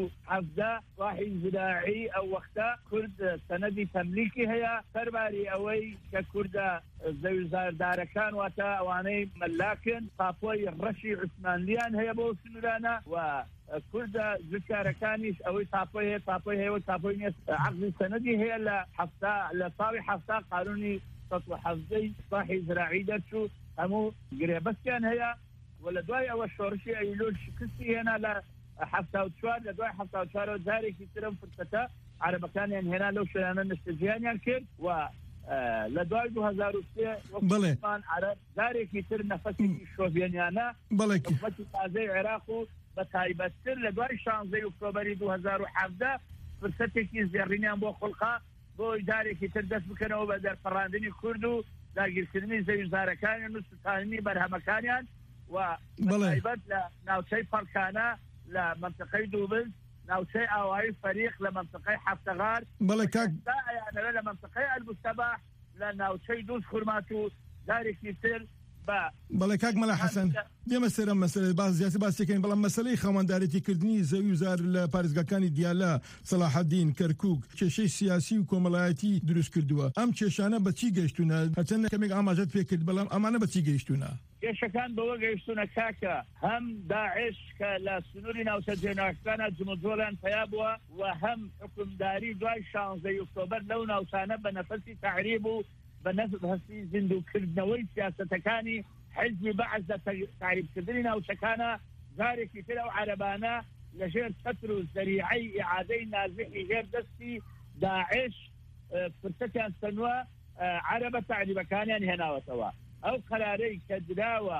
117 ڕاحی زراعی ئەو وەختە کورد سەنەدی تەملیکی هەیە سەرباری ئەوەی کە کوردە زەویزاردارەکان واتە ئەوانەی مەلاکن پاپۆی ڕەشی عوسمانلیان هەیە بۆ سنوورانە و کوردە زوکارەکانیش ئەوەی تاپۆی هەیە تاپۆی هەیە و تاپۆی نیست عەقدی سەنەدی هەیە لە ساڵی 70 قانونی 117 صاحی زراعی دەرچوو هەموو گرێبەستیان هەیە و لە دوای ئەوە شۆڕشی ئەیلول شکستی هێنا لە 74 لە دوای 74 جارێکی ترم فرسەتە عەرەبەکانیان هێنا لەو شوێنانە نیشتەجێیانیان کرد و لە دوای 2003 وەکومان عەرەب جارێکی تر نەفەسێکی شۆڤێنیانە حکومەتی تازەی عێراق و بە تایبەتتر لە دوای 16 ئۆکتۆبەری 2017 فرسەتێکی زێڕینیان بۆ خوڵقا بۆ جارێکی تر دەست بکەنەوە بە دەرفەڕاندنی کورد و داگیرکردنی زەویزارەکانیان و ستانینی بەرهەمەکانیان و بەتایبەت لە ناوچەی پەڵکانە لە منطقەی دووبل ناوچەی ئاوایی فەریق لە منطقەی حەفتەغار ئەیانەوە لە منطقەی ئەلبوستەباح لە ناوچەی دووس خورمات و جارێکی تر بەڵێ کاک مەلا حەسەن دێمە سەرم مەسەلە باز زیاتر باسیەکەین بەڵام مەسەلەی خاوەندارێتیکردنی زەوی و زار لە پارێزگاکانی دیالە سەلاحەدین کەرکووک کێشەی سیاسی و کۆمەڵایەتی دروست کردووە ئەم کێشانە بەچی گەیشتونە هەرچەندە کەمێک ئاماژەت پێ کرد بەڵام ئەمانە بەچی گەیشتونە کێشەکان بەوە گەیشتونە کاکە هەم داعش کە لە سنووری ناوچە جێناکانە جمجۆڵیان پیا بووە و هەم حکومداری دوای 16 ئۆکتۆبەر لەو ناوچانە بە نەفەسی تەعریب و بە نەفەسی زیندووکردنەوەی سیاسەتەکانی حزبی بەعث لە تعریبکردنی ناوچەکانە جارێکی تر ئەو عەرەبانە لەژێر سەتر و زەریعەی ئیعادەی نازحی ژێر دەستی داعش فرسەتیان سەنووە عەرەبە تعریبەکانیان هێناوەتەوە ئەو قەرارەی کە دراوە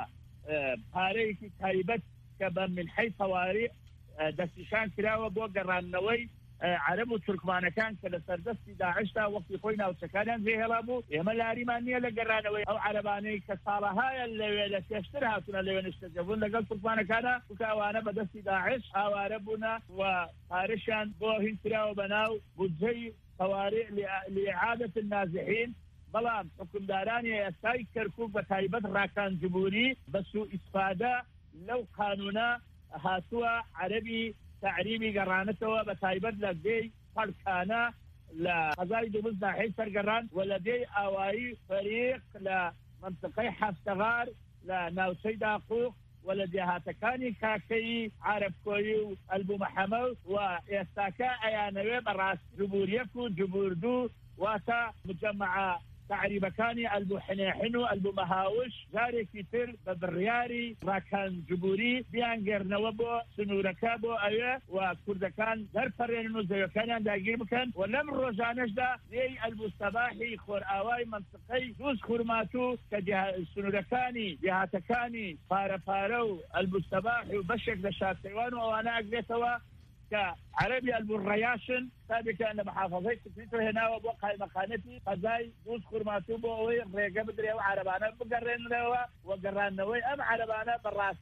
پارەیەکی تایبەت کە بە منحەی تەواریع دەستنیشان کراوە بۆ گەڕانەوەی عەرەب و تورکمانەکان کە لە سەردەستی داعشتا وەختی خۆی ناوچەکانیان جێهێڵا بوو ئێمە لاریمان نییە لە گەڕانەوەی ئەو عەرەبانەی کە ساڵەهایە لەوێ لە پێشتر هاتوونە لەوێ نیشتەجێبوون لەگەڵ تورکمانەکانە چونکە ئەوانە بەدەستی داعش ئاوارە بوونە و پارەشیان بۆ هینکراوە بەناو بودجەی تەواریع لإعادة النازحین بەڵام حکومدارانی ئێستای کەرکووک بە تایبەت ڕاکان جمهوری بە سوء ئیستفادە لەو قانونە هاتووە عەرەبی تعریبی گەڕانەتەوە بە تایبەت لە دێی پەڵکانە لە قەزای دووبز ناحیەی سەرگەڕان و لە دێی ئاوایی فەریق لە منطقەی حەفتەغار لە ناوچەی داقوق و لە دێهاتەکانی کاکەی عارەبکۆیی و ئەلبوو مەحەمەد و ئێستاکە ئەیانەوێ بەڕاست جمهوریەک و جمهوردوو واتا مجمع تعريبكاني المحنيحنو المهاوش جاري كتير ببرياري راكان جبوري بيانجر نوبو سنوركابو ايوه وكردكان درفرينو زي كان داقير بكن ولم روزانش دا زي المستباحي خور اواي منطقي دوز خرماتو كجهة سنوركاني جهاتكاني فارو المستباحي وبشك دشاتيوانو وانا اقليتوا كعربي البرياشن سابقا أن محافظي تكريتو هنا وبوقع مخانتي فزاي دوس خرماتو بووي ريقا بدري وعربانا بقرين روا وقران نوي أم عربانا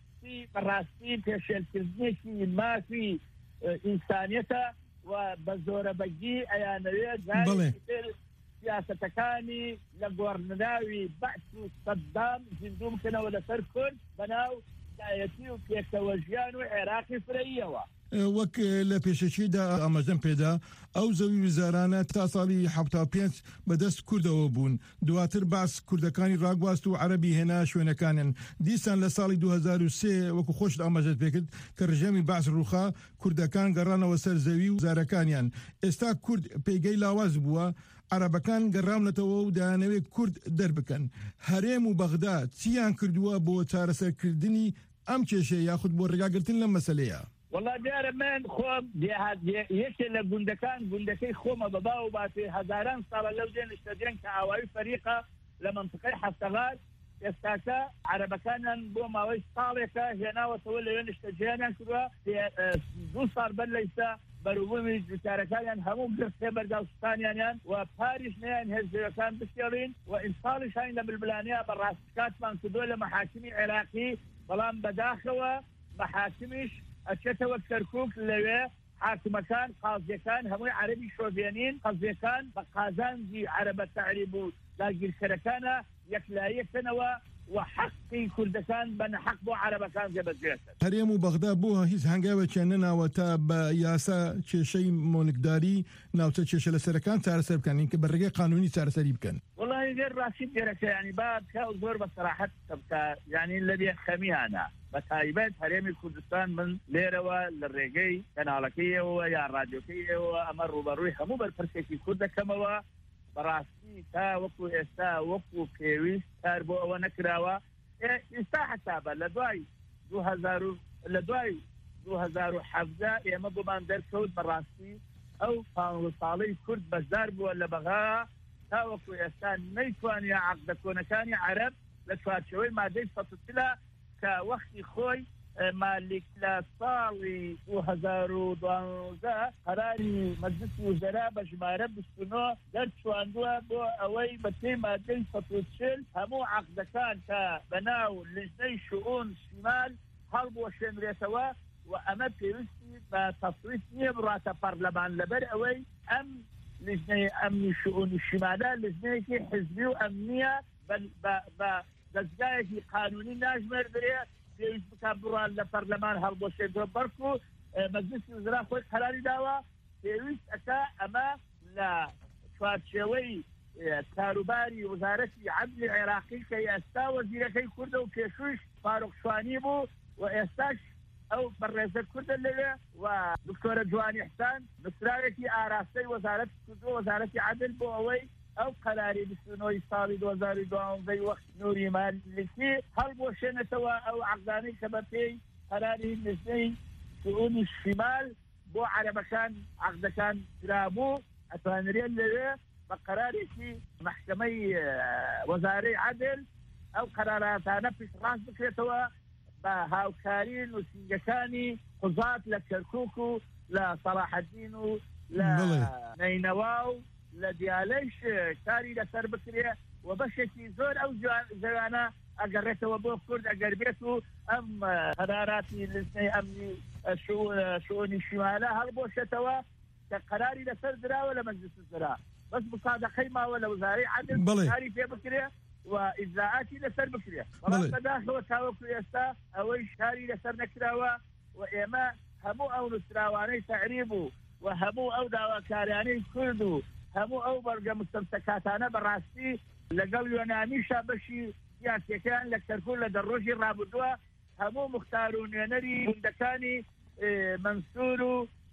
براسي تشيل كزنيكي ما في إنسانيته وبزورة بجي أيانوية جاي سياسة تكاني لقورناوي بعث صدام زندوم كنا ولا تركن بناو دايتي وكيف توجيان وعراقي فريوا وەک لە پێشەکیدا ئاماژەم پێدا ئەو زەوی وزارانە تا ساڵی 75 بەدەست کوردەوە بوون دواتر باس کوردەکانی ڕاگواست و عەرەبی هێنا شوێنەکانن دیسان لە ساڵی 2003 وەکو خۆشت ئاماژەت پێکرد کە ڕژێمی باس ڕووخا کوردەکان گەڕانەوە سەر زەوی و وزارەکانیان ئێستا کورد پێگەی لاواز بووە عەرەبەکان گەڕامنەتەوە و دەیانەوێت کورد دەربکەن هەرێم و بەغدا چیان کردووە بۆ چارەسەرکردنی ئەم کێشەیە یاخود بۆ ڕێگاگرتن لەم مەسەلەیە والله ديار من خوم يكي لجندكان جندكي خومة بباو باتي هزاران صار لو دين اشتدين كعواوي فريقة لمنطقة حفتغال يستاكا عربكان بو ماوي صالكا هنا وتولي وين اشتجينا كروا دو صار بليسا بروبومي جتاركان همو قرصة برداوستانيان وباريس نيان هزيوكان بسيرين وإنصالي شاين بالبلانية بالراسكات من كدول محاكمي عراقي بلان بداخوا محاكميش أشتوى كركوك اللي حاكم كان قاضي كان هم عربي شوفيانين قاضي كان بقازان دي عرب التعريب لاقي الشركانة يكلاية سنوى وحقي كردستان بن حق بو عرب كان جبل جيسر هەرێم و بەغدا بۆ هیچ هەنگاوێکیان نەناوە تا بە یاسا کێشەی مۆنکداری ناوچە کێشە لە سەرەکان چارەسەر بکەن کە بە ڕێگەی قانونی چارەسەری بکەن والله غير راشد جرك يعني بعد كأزور بصراحة تبقى يعني الذي خميانا بتايبات هريمي كردستان من ليروا للرجاي كنالكية ويا راديوكية وأمر بروي همو بالفرسكي كرد كموا براسي تا وكو إستا وكو كيويس تاربو ونكراوا إستا حسابا لدواي 2007 يما بمان در كود براسي أو فانو صالي كرد بزار بو ولا بغا تا وكو إستا نيتوان يا عقد كونكاني عرب لتوات شوي ما دي فتطلع كوقتي خوي مالك لصالي 2012 قراري مجلس وزراء بجمارة بسنو درت شواندوها بو اوي بتي مادين فتوتشل همو عقد كان كبناو لجني شؤون الشمال هرب وشمريتوا واما بيوستي بتصريف نيبرات برلمان لبر اوي ام لجني امن شؤون الشمال لجني كي حزبي وامنيه دزگاهی قانونی ناجمر درێ پێویست بکات بڕوان لە پەرلەمان هەڵبۆشێتەوە بەرک و مەجلیسی وزرا خۆی قەراری داوە پێویست ئەکا ئەمە لە چوارچێوەی کاروباری وزارەتی عەدلی عێراقی کە ئێستا وەزیرەکەی کوردە و پێشوویش فاروق شوانی بوو و ئێستاش ئەو بەڕێزە کوردە لەوێ و دکتۆرە جوانی حسان نووسراوێکی ئاراستەی وەزارەتی کوردووە وەزارەتی عەدل بۆ ئەوەی أو قراري بسنوي صالي 2012 زي وقت نوري مالكي هل بوشنا سوا أو عقداني كبتي قراري نسي شؤون الشمال بو عربكان عقدكان ترابو أتوانرين لذي بقراري في محكمي وزاري عدل أو قرارات نفس راس بكريتوا بهاوكارين وسنجكاني قضاة لكركوكو لصلاح الدين لنينواو لدياليش كاري لسر بكرية وبشكي زور أو زوانا أقريته وبو كرد أقربيته أم قراراتي لسني أمني شؤون الشمالة هالبوشتوا كقراري لسر درا ولا مجلس الزراء بس بصادة خيمة ولا وزاري عدل كاري في بكرية وإجراءاتي لسر بكرية ولما داخل وتاوكو يستا أويش كاري لسر نكراوا وإما همو أو نسراواني تعريبو وهمو أو داواكارياني كردو همو أو برقى مستمسكاتانا براسي لقل يونانيشا بشي سياسي كان لكتركون لدروجي رابدوا همو مختارون ينري هندكاني منصورو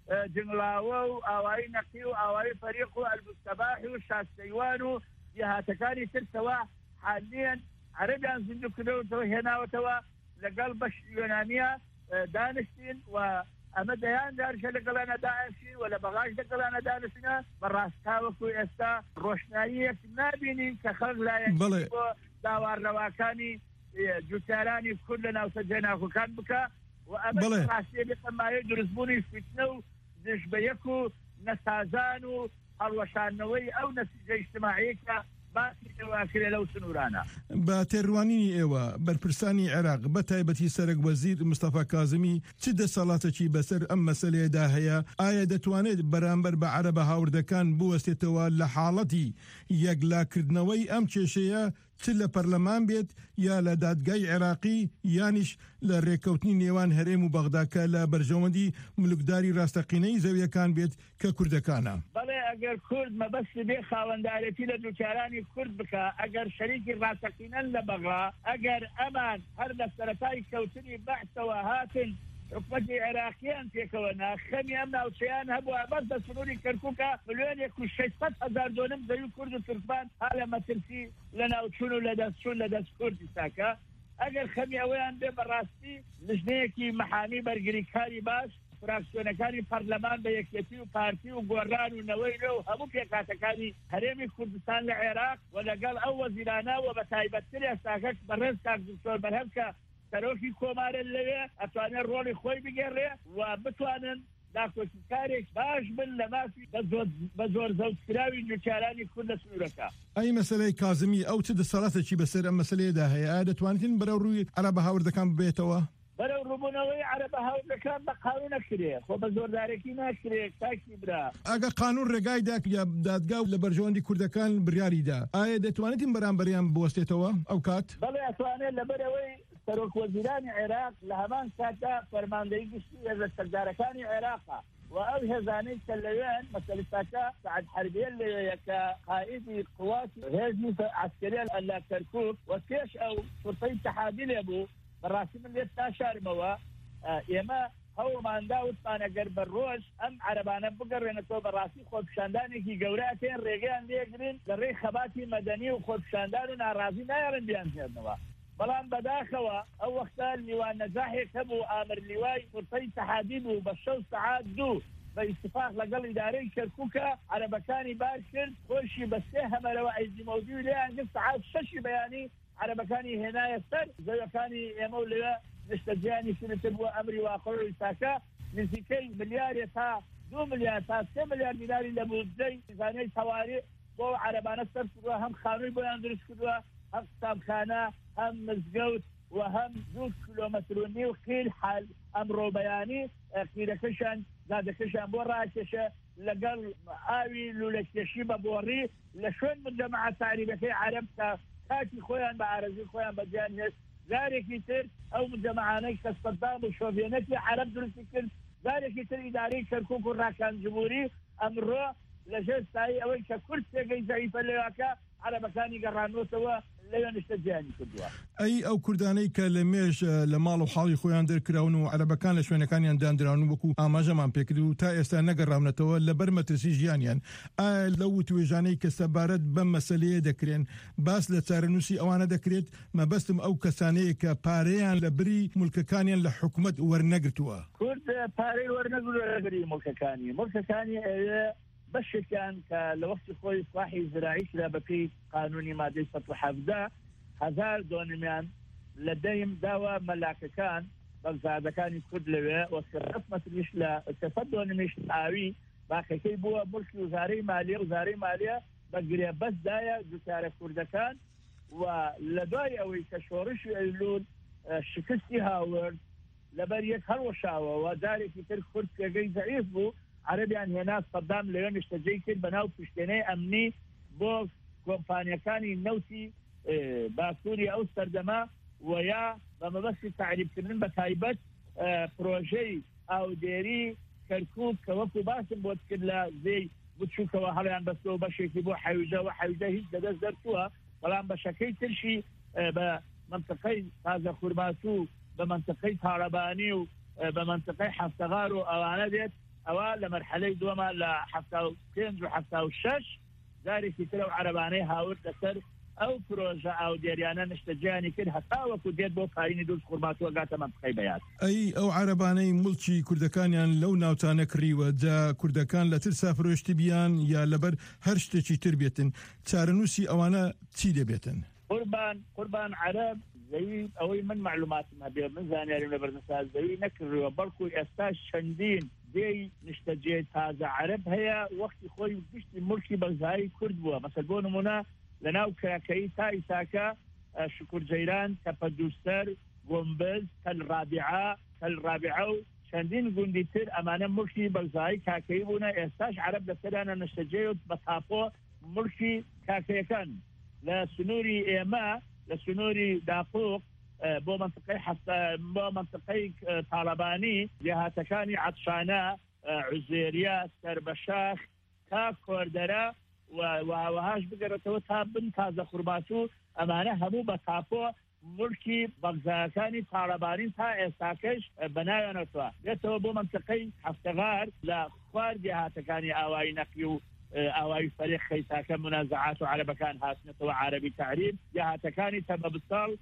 جنگلاوە و ئاوایی نەقی و ئاوایی فەریق و ئەلبوستەباحی و شاستەیوان و جهاتەکانی ترسەوە حالیان عەرەبیان زیندوکردەوە هێناوەتەوە لەگەڵ بەش یۆنانیە دانیشتین و ئەمە دەیان دارشە لەگەڵانە داعشین و لە بەغاش لەگەڵانە دانیشتنە بەڕاستاوەکو ئێستا ڕۆشناییەک نابینین کە خەڵک لایەن بۆ داوارڕەواکانی جوتیارانی کورد لە ناوچە جێناکۆکان بکە و ئەمە ڕاستیە بێتەمایە دروستبوونی فیتنە و دژبەیەک و نەسازان و هەڵوەشانەوەی ئەو نەتیجە ئیجتیماعیەکە باسی واکرێ لەو سنوورانە. بە تێڕوانینی ئێوە بەرپرسانی عێراق بە تایبەتی سەرک وەزیر مستەفا کازمی چ دەسەڵاتێکی بەسەر ئەم مەسەلەیەدا هەیە؟ ئایا دەتوانێت بەرامبەر بە عەرەبە هاوردەکان بوەستێتەوە لە حاڵەتی یەکلاکردنەوەی ئەم کێشەیە چ لە پەرلەمان بێت یا لە دادگای عێراقی یانیش لە ڕێکەوتنی نێوان هەرێم و بەغداکە لە بەرژەوەندی ملوکداری ڕاستەقینەی زەویەکان بێت کە کوردەکانە؟ بەڵێ ئەگەر کورد مەبەستی بێ خاوەندارەتی لە دووچارانی کورد بکە، ئەگەر شەریکی ڕاستەقینەن لە بەغا، ئەگەر ئەمان هەر لە سەرەتای کەوتنی بەحسەوە هاتن حکومەتی عێراقیان پێکەوە ناخەمی ئەم ناوچەیان هەبووە بەس بە سنووری کەرکووکە ملیۆنێک و 600,000 دۆنم زەوی کورد و تورکمان ها لە مەترسی لە ناوچوون و لە دەستچوون لە دەست کوردی ساکە. ئەگەر خەمی ئەوەیان بێ بەڕاستی لژنەیەکی مەحامی بەرگریکاری باش فراکسیۆنەکانی پەرلەمان بە یەکێتی و پارتی و گۆڕان و نەوەی لەو هەموو پێکاتەکانی هەرێمی کوردستان لە عێراق و لەگەڵ ئەو وەزیرانە و بە تایبەتتر ئێستاکەک بەڕێز کاک دکتۆر بەرهەم کە سەرۆکی کۆمارە لەوێ ئەتوانێت ڕۆڵی خۆی بگێڕێ و بتوانن داکۆچکارێک باش بن لە مافی بە زۆر زەوتکراوی جوچارانی کورد لە سنوورەکە. ئەی مەسەلەی کازمی ئەو چ دەسەڵاتێکی بەسەر ئەم مەسەلەیەدا هەیە دەتوانێتن بەرەو ڕووی عەرەبە هاوردەکان ببێتەوە؟ بەرەو ڕووبوونەوەی عەرەبە هاوردەکان بە قانون نەکرێ، خۆ بە زۆردارێکی ناکرێ تاکی برا. ئەگە قانون ڕێگای دا یا دادگا لە بەرژەوەندی کوردەکان بڕیاریدا، ئایا دەتوانێتین بەرامبەریان بوەستێتەوە ئەو کات؟ بەڵێ ئەتوانێت لەبەرەوەی سەرۆک وەزیرانی عێراق لە هەمان کاتدا فەرماندەی گشتی هێزە سەردارەکانی عێراقا و ئەو هێزانەی کە لەوێن مەسەلی ساکە سعد حەربیە لەوەیە کە قائیدی قواتی هێزی عەسکەریە لە کەرکووک و پێش ئەو سوڵتەی اتحادی لێبوو بەڕاستی من لێت تاشارمەوە ئێمە هەوڵماندا وتمان ئەگەر بەڕۆژ ئەم عەرەبانە بگەڕێنەوە بەڕاستی خۆپیشاندانێکی گەورەتێن ڕێگەیان لێگرن لە ڕێی خەباتی مەدەنی و خۆپیشاندان و ناڕازی نایەڕن بیان هێنەوە. بەڵام بەداخەوە ئەو وەختە لیوان نەجاحێک هەبوو ئامر لیوای سوڵتەی اتحادی بوو بە 6 سەعات دوو بە ئیتفاق لەگەڵ ئیدارەی کەرکووکە عەرەبەکانی بار کرد خۆشی بە 3 هەمەرەوە عەیزی مەودوی لێیان گرت سەعات 6 بەیانی عەرەبەکانی هێنایە سەر زەویەکانی ئێمە و لەوێ نیشتەجیانی سنتر بووە ئەمری واقعی ساکە نزیکەی ملیارێ تا 2 ملیار تا 3 ملیار دیناری لە بودجەی میزانەی تەواوی بۆ عەرەبانە سەرف کردووە، هەم خانووی بۆیان دروست کردووە، هەم قوتابخانە، هەم مزگەوت و هەم 2 کیلۆمەتر و نیو قیل حال ئەمڕۆ بەیانی قیرەکەشان زادەکەشان بۆ ڕاکێشە لەگەڵ ئاوی لولەکێشی بە بۆڕی لە شوێن مجەمەعە تاریبەکەی عەرەب تا کاتی خۆیان بە ئارەزوی خۆیان بەجیان هێشت. جارێکی تر ئەو مجەمەعانەی کە سەدام و شۆڤێنەتی عەرەب دروستی کرد، جارێکی تر ئیدارەی کەرکووک و ڕاکانجبووری ئەمڕۆ لەژێر سایی ئەوەی کە کورد پێگەی زەعیفە لێواکە عەرەبەکانی گەڕانۆتەوە لەوێ نیشتەجیانی کردووە. ئەی ئەو کوردانەی کە لە مێژ لە ماڵ و حاڵی خۆیان دەرکراون و عەرەبەکان لە شوێنەکانیان دانراون وەکو ئاماژەمان پێکرد و تا ئێستا نەگەڕاونەتەوە لەبەر مەترسی ژیانیان، ئایا لەو توێژانەی کە سەبارەت بەم مەسەلەیە دەکرێن باس لە چارەنووسی ئەوانە دەکرێت؟ مەبەستم ئەو کەسانەیە کە پارەیان لە بری مولکەکانیان لە حکومەت وەرنەگرتووە. کورد پارەی وەرنەگری مولکەکانی ئەوێ بەشێکیان کە لە وەختی خۆی سلاحی زراعیشدا بەپێی قانونی مادەی 117 دۆنمیان لە دەیم داوە مەلاکەکان بەگزادەکانی کورد لەوێ وەسەرەت مەتریش لە 300 دۆنمیش ئاوی باقەکەی بووە ملکی وزارەی مالیە بە گرێبەستدایە دووچارە کوردەکان و لە دوای ئەوەی کە شۆڕشی ئەیلول شکستی هاورد لەبەر یەک هەڵوەشاوە و جارێکی تر کورد پێگەی زەعیف بوو، عەرەبیان هێنا سەدام لەوێ نیشتەجێی کرد بەناو پشتێنەی ئەمنی بۆ کۆمپانیەکانی نەوتی باسووری ئەو سەردەما و یا بە مەبەستی تعریبکردن بە تایبەت پرۆژەی ئاودێری کەرکووک کە وەکو باسم بۆت کرد لە زێی بچووکەوە هەڵیان بەستەوە بەشێکی بۆ حەویجە و حەویجە هیچ دەدەست دەرچووە، بەڵام بەشەکەی ترشی بە منطقەی تازە خورماس و بە منطقەی تاڕەبانی و بە منطقەی حەفتەغار و ئەوانە دێت ئەوە لە مەرحەلەی دووەمە لە 75 و 76 جارێکی ترە و عەرەبانەی هاورد لەسەر ئەو پرۆژە ئاودێریانە نیشتەجیانی کرد هەتاوەکو دێت بۆ پایینی دووس خورماتوە گاتە منطقەی بەیاد. ئەی ئەو عەرەبانەی مڵکی کوردەکانیان لەو ناوتانە کڕیوە جا کوردەکان لە ترسا فرۆشتی بیان یا لەبەر هەر شتێکی تر بێتن چارەنووسی ئەوانە چی دەبێتن؟ قوربان عەرەب زەوی ئەوەی من معلوماتم هەبێ من زانیاریم لە بەرنەساز زەوی نەکردووە بەڵکو ئێستا چەندین دێی نیشتەجێ تازە عەرەب هەیە وەختی خۆی گشتی مڵکی بەرزایی کورد بووە مەسەل بۆ نمونە لەناو کراکەی تا ئیساکە شکور جەیران تەپەدوستەر گۆمبز تەل ڕابعە و چەندین گوندی تر ئەمانە مڵکی بەرزایی کاکەی بوونە ئێستاش عەرەب لەسەرانە نیشتەجێ و بە تاپۆ مڵکی کاکەیەکان لە سنووری ئێمە لە سنووری داقوق بۆ منطقەی تاڵەبانی جێهاتەکانی عەطشانە عوزێریا سەربەشاخ تا کۆردەرە وهاش بگەڕێتەوە تا بن تازە خورمات و ئەمانە هەموو بە تاپۆ مڵکی بەغزاکانی تاڵەبانین تا ئێستاکەش بەناوێنەوە بێتەوە بۆ منطقەی هەفتەغار لە خوار جێهاتەکانی ئاوایی نەقی و ئاوایی فەرێق خەیساکە منازعات و عەرەبەکان هاتنەتەوە عەرەبی تعریب جێهاتەکانی تەمەبسەڵ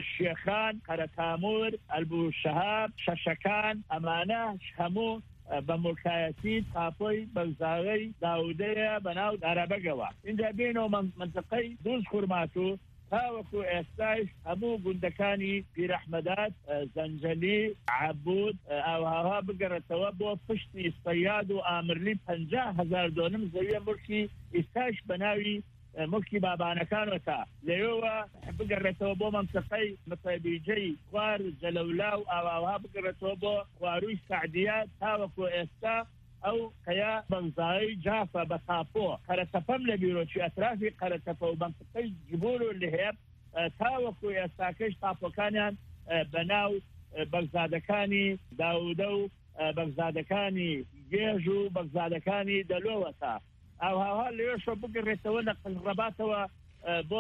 شێخان قەرەتامور ئەلبوشەهاب شەشەکان ئەمانە هەموو بە مڵکایەتی تاپۆی بەرزاوی داودەیە بەناو دارەبەگەوە اینجا بینەوە منطقەی دووس خورمات و تاوەکو ئێستاش هەموو گوندەکانی پیرەحمەدات زەنجەلی عەبود ئاوهاوا بگەڕێتەوە بۆ پشتی سەیاد و ئامرلی 50,000 دۆنم زەویە مڵکی ئێستاش بەناوی مڵکی بابانەکانەوە لەوێوە بگەڕێتەوە بۆ منطقەی متەبیجەی خوار جەلەولا و ئاوها بگەڕێتەوە بۆ خواروی سعدیە تاوەکو ئێستا ئەو قەیا بەرزایی جافە بە تاپۆ قەرەتەپەم لە بیرۆچی ئەترافی قەرەتەپە و منطقەی جبور و لهێب تاوەکو ئێستاکەش تاپۆکانیان بەناو بەرزادەکانی داودە و بەرزادەکانی گێژ و بەرزادەکانی دەلۆوەتا ئەوها لێشە بگەڕێتەوە لە قلڕەباتەوە بۆ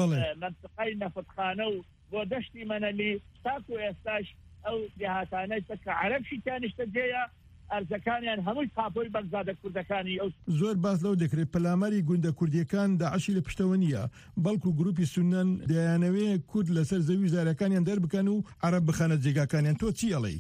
منطقەی نەفتخانە و بۆ دەشتی مەنەلی تاکو ئێستاش ئەو جێهاتانەی تەکە عەرەبشی تیانیشتەجێیە ئەرزەکانیان هەمووی تاپۆی بەرزادە کوردەکانی ئەو زۆر باس لەو دەکرێت پەلاماری گوندە کوردیەکان داعشی لە پشتەوە نییە بەڵکو گروپی سونەن دەیانەوێ کورد لەسەر زەوی زارەکانیان دەربکەن و عەرەب بخەنە جێگاکانیان تۆ چی ئەڵێی؟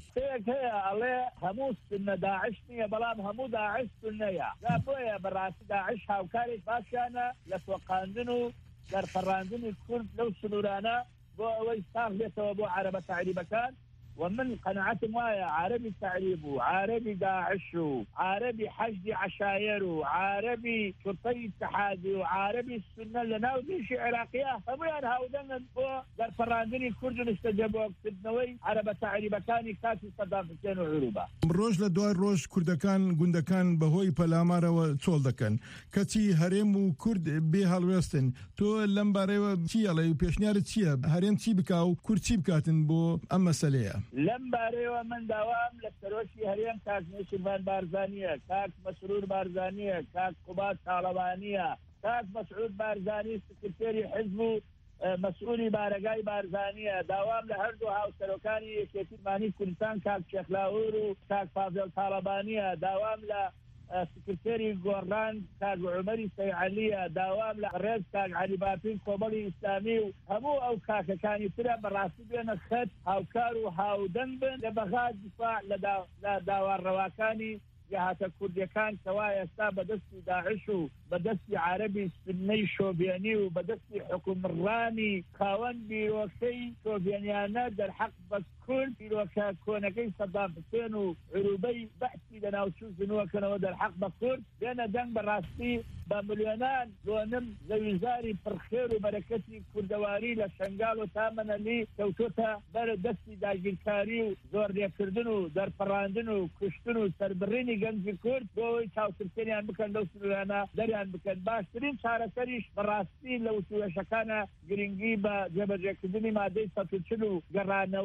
ئەڵێ هەموو سنە داعش نییە بەڵام هەموو داعش سنەیە دا بۆیە بەڕاستی داعش هاوکارێک باشیانە لە تۆقاندن و دەرفەڕاندنی کورد لەو سنوورانە بۆ ئەوەی ساغ بێتەوە بۆ عەرەبە تعریبەکان ومن قناعتم وايا عربي تعريب وعربي داعش وعربي حشد عشاير وعربي شرطي اتحادي وعربي السنه لنا وديش عراقيه فمن هاودن در فراندني كرد استجابوا كدنوي عربه تعريب كان كافي صداقتين وعروبه روج لدوار روج كردكان گوندەکان بەهۆی پەلامارەوە چۆڵ دەکەن کەچی هەرێم و کورد بێ هەڵوێستن تۆ لەم بارەیەوە چی ئەڵێ پێشنیارت چییە هەرێم چی بکا و کورد چی بکاتن بۆ ئەم مەسەلەیە لەم بارەیەوە من داوام لە سەرۆکی هەرێم کاک نێچیروان بارزانیە کاک مەسرور بارزانیە کاک قوبات تاڵەبانیە کاک مەسعود بارزانی سکرتێری حزب و مەسئولی بارەگای بارزانیە داوام لە هەردوو هاوسەرۆکانی یەکێتیمانی کوردستان کاک شێخلاور و کاک فازڵ تاڵەبانیە داوام لە سکرتێری گۆڕان کاک عومەری سەیعەلیە داوام لە ڕێز کاک عەلی باپین کۆمەڵی ئیسلامی و هەموو ئەو کاکەکانی ترە بەڕاستی بێنە خەت هاوکار و هاودەنگ بن لە بەغا دیفاع لە داوارڕەواکانی جهاتە کوردیەکان کەوا ئێستا بەدەستی داعش و بەدەستی عربی سنەی شۆڤێنی و بەدەستی حکومڕانی خاوەن بیرۆکەی شۆڤێنیانە دەرحەق بە کورد بیرۆکە کۆنەکەی سەدام حوسێن و عروبەی بەعسی لە ناوچوو زنووەکەنەوە دەرحەق بە کورد دێنە دەنگ بەڕاستی بە ملیۆنان دۆنم زەویزاری پڕخێر و بەرەکەتی کوردەواری لە شەنگاڵ و تامەنەلی کەوتۆتە بەرە دەستی داگیرکاری و زۆرلێکردن و دەرپەڕاندن و کوشتن و سەربڕینی گەنجی کورد بۆەوەی چاوترکێنیان بکەن لەو سنوورانە دەریان بکەن باشترین چارەسەریش بەڕاستی لە وتوێشەکانە گرنگی بە جێبەجێکردنی مادەی 140 و گەڕانەوەی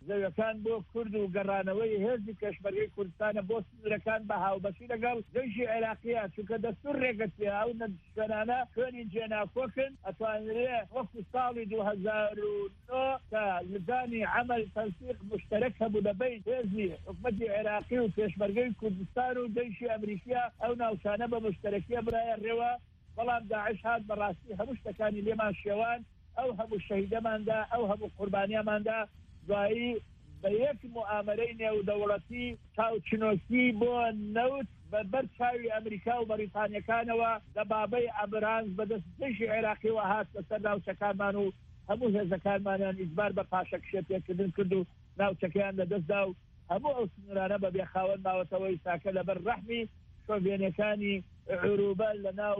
زەویەکان بۆ کورد و گەڕانەوەی هێزی پێشمەرگەی کوردستانە بۆ سنوورەکان بە هاوبەشی لەگەڵ دەژی عێراقیە چونکە دەستور ڕێگەت پێ ئەو شوێنانە خوێنی جێناکۆکن ئەتوانرێ وەکو ساڵی 2009 کە لجانی عمل تەنسیق مشترک هەبوو لەبەی هێزی حکومەتی عێراقی و پێشمەرگەی کوردستان و دەژی ئەمریکا ئەو ناوچانە بە مشترەکیە برایە ڕێوە بەڵام داعش هات بەڕاستی هەموو شتەکانی لێمان شێوان ئەو هەموو شەهیدەماندا ئەو هەموو قوربانیاماندا دوایی بە یەک موامەرەی نێودەوڵەتی چاوچنۆکی بۆ نەوت بەبەر چاوی ئەمریکا و بەریتانیەکانەوە لە بابەی ئەمرانز بەدەست دژی عێراقیەوە هات لەسەر ناوچەکانمان و هەموو هێزەکانمانیان ئیجبار بە پاشەکشێ پێکردن کرد و ناوچەکەیان لەدەستدا و هەموو ئەو سنوورانە بە بێخاوەن ماوەتەوەی ساکە لەبەر ڕەحمی شۆڤێنەکانی عروبە لە ناو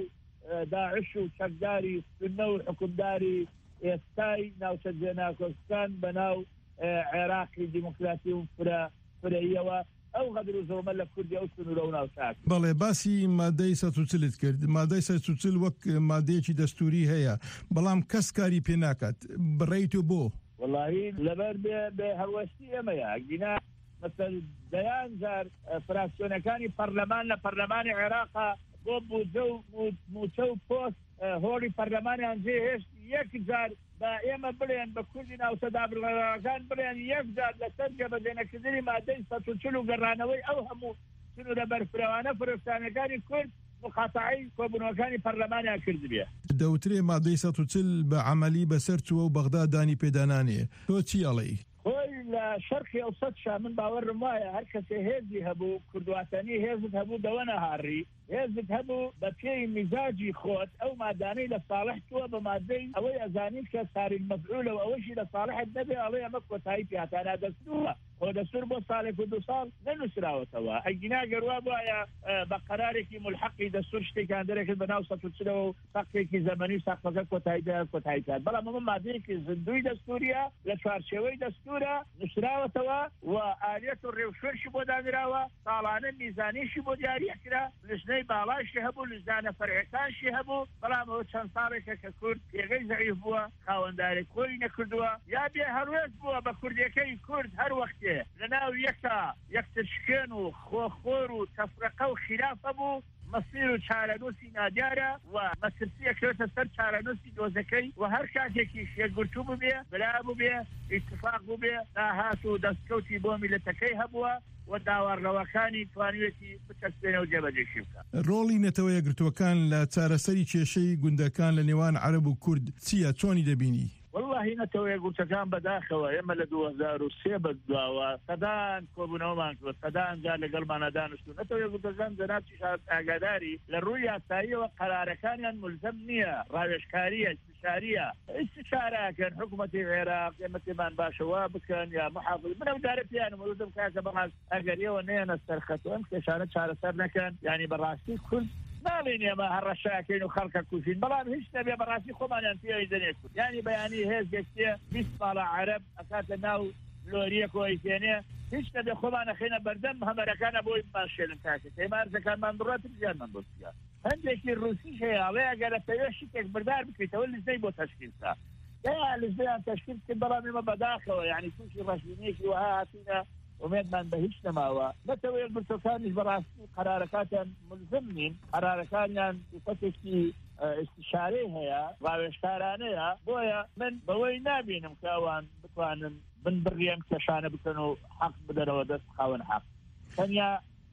داعش و چەکداری سنە و حکومداری ئێستای ناوچە جێناکۆستان بە ناو عێراقی دیموکراسی و فرەیەوە ئەو غەدر و زۆمە لە کوردی ئەو سنوورە و ناوچات. بەڵێ باسی مادەی 140 کرد. مادەی 140 وەک مادەیەکی دەستوری هەیە بەڵام کەس کاری پێ ناکات. بڕێیت و بۆ وەڵاهی لەبەر بێ هەوەستی ئەمەیە گینا مثل دەیان جار فراکسیۆنەکانی پەرلەمان لە پەرلەمانی عێراقا بۆ بوجە و موچە و پۆست هۆڵی پەرلەمانیان جێهێشت یەک جار بە ئێمە بڵێن بە کوردی ناوچەدابڕەکان بڵێن یەک جار لەسەر جێبەجێنەکردنی مادەی 140 و گەڕانەوەی ئەو هەموو سنوورە بەرفراوانە فرۆشتانەکانی کورد مقاتعی کۆبوونەوەکانی پەرلەمانیان کرد بێ. دەوترێ مادەی 140 بە عەمەلی بەسەر چووە و بەغدا دانی پێدانانێ. تۆ چی ئەڵێی؟ خۆی لە شەرقی ئەوسەد من باوەڕم وایە هەر کەسێ هێزی هەبوو کوردواتانی هێزت هەبوو دەوە نەهاڕی هێزت هەبوو بە پێی میزاجی خۆت ئەو مادانەی لە ساڵح تووە بە مادەی ئەوەی ئەزانیت کە ساری مەفعول و ئەوەشی لە ساڵحت نەبێ ئەڵێ ئەمە کۆتایی پێهاتانە دەستووە خۆ دەستور بۆ ساڵێک و 2 ساڵ نەنووسراوەتەوە ئەگینا گەڕوا وایە بە قەرارێکی ملحقی دەستور شتێکان دەرێکرد بە ناو 140 و سەقفێکی زەمەنی و سەقفەکە کۆتایی کات بەڵام ئەمە مادەیەکی زندوی دەستوریە لە چوارچێوەی دەستورە نووسراوەتەوە و ئالێت و ڕێوشێرشی بۆ دانراوە ساڵانە میزانیشی بۆ دیاریەکرا لژنەی باڵاشی هەبوو لژدانە فەرعەکانشی هەبوو بەڵام ئەوە چەند ساڵێکە کە کورد پێگەی زەعیف بووە خاوەنداری کۆی نەکردووە یا بێ هەروێز بووە بە کوردیەکەی کورد هەر وەختێ لەناو یەکترشکێن و خۆخۆر و تەفرەقە و خلافە بوو مەسیر و چارەنووسی نادیارە و مەترسیەکەوێتە سەر چارەنووسی دۆزەکەی و هەر کاتێکی شێگورتوو ببێ بلا ببێ ئیتفاق ببێ داهات و دەستکەوتی بۆ میلەتەکەی هەبووە و داوەڕەوەکانی توانوێتی بچەسپێنە و جێبەجێشی بکات. ڕۆڵی نەتەوە یەکگرتوەکان لە چارەسەری کێشەی گوندەکان لە نێوان عەرەب و کورد چییە چۆنی دەبینی؟ والله نەتەوە یەکگرتوەکان بەداخەوە ئێمە لە 2003 بەدواوە سەدان کۆبوونەوەمان کرد سەدان جار لەگەڵمانە دانیشتوون نەتەوە یەکگرتوەکان جەنابی ئاگاداری لە ڕووی یاساییەوە قەرارەکانیان ملزەم نییە ڕاوێژکاریە استشاریە استشارەکەن حکوومەتی عێراق ئێمە تێمان باشەوە بکەن یا محافظ من ئەو جارە پیانم وەدەم کاکە بەڕاز ئەگەریەوە نێنە سەرخەت ئەم کێشانە چارەسەر نەکەن یعنی بەڕاستی کورد ناڵین ئێمە هەر ڕەشاکەین و خەڵکە کوژین بەڵام هیچ نەبێ بەڕاستی خۆمانیان پێوەی دەنێ کورد یعنی بەیانی هێزێکتێ 20 ساڵە عەرەب ئەکاتە ناو لۆریەکەوەی تێنێ هیچ نەبێ خۆمانە خێنە بەردەم هەمەرەکانە بۆی باشێنن کاکە تێمارزەکانمان بڕات زیانمان بۆسیە هەندێکی ڕوسیش هەیە ئەڵێ ئەگەرە پێوێ شتێک بردار بکەیتەوە لزەی بۆ تەشکیلکە یا لزەیان تەشکیل کرد بەڵام ئێمە بەداخەوە یعنی تووشی ڕەشبینێکی وها هاتوونە ومێدمان بە هیچ نەماوە نەتەوە یەکگرتوەکانیش بەڕاستی قەرارەکاتیان ملزم نین قەرارەکانیان سیفەتێکی استشارەی هەیە ڕاوێژکارانەیە بۆیە من بەوەی نابینم کە ئەوان بتوانن بڕیان کێشانە بکەن و حەق بدەنەوە دەست خاوەن حەق تەنیا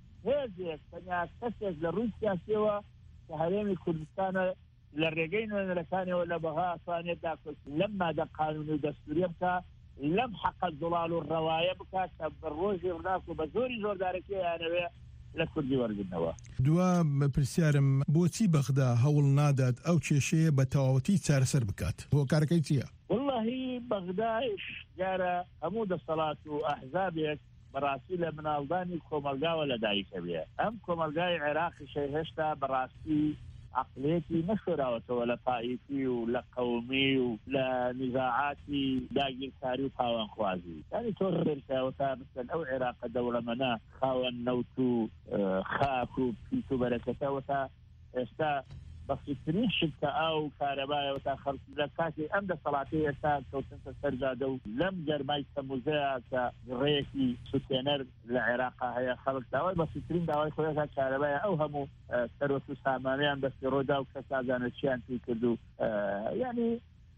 هێزێک تەنیا کەسێک لە ڕووی سیاسیەوە کە هەرێمی کوردستانە لە ڕێگەی نوێنەرەکانەوە لە بەها ئەتوانێت داکۆچ لەم مادە قانونی و دەستوریە بکە لەم حەقە زوڵال و ڕەوایە بکات کە بە ڕۆژی ڕناک و بە زۆری زۆردارەکەی یانەوێ لە کوردی وەرگرتنەوە. دوا پرسیارم بۆچی بەغدا هەوڵ نادات ئەو کێشەیە بە تەواوەتی چارەسەر بکات هۆکارەکەی چییە؟ واللهی بەغدایش جارە هەموو دەسەڵات و ئەحزابێک بەڕاستی لە مناڵدانی کۆمەلگاوە لەدایکە بێ ئەم کۆمەلگای عێراقیشەی هێشتا بەڕاستی عقلێتی نەشۆراوەتەوە لە تائیفی و لە قەومی و لە نزاعاتی داگیرکاری و تاوانخوازی یعنی تۆ ڕێکاوەتا مثل ئەو عێراقە دەوڵەمەنە خاوەن نەوت و خاک و پیت و بەرەکەتەوەتا ئێستا بەسیترین شتکە ئاو کارەبایەوە تا خەڵک لە کاتی ئەم دەسەڵاتەیە تا کەوتنتە سەرجادە و لەم گەرمای تەموزەیە کە ڕێیەکی سوتێنەر لە عێراقا هەیە خەڵک داوای بەسیترین داوای خۆیان کارەبایە ئەو هەموو سەرۆت و سامانەیان بەستی ڕۆدا و کەس نازانێت چیان پێی کرد و یعنی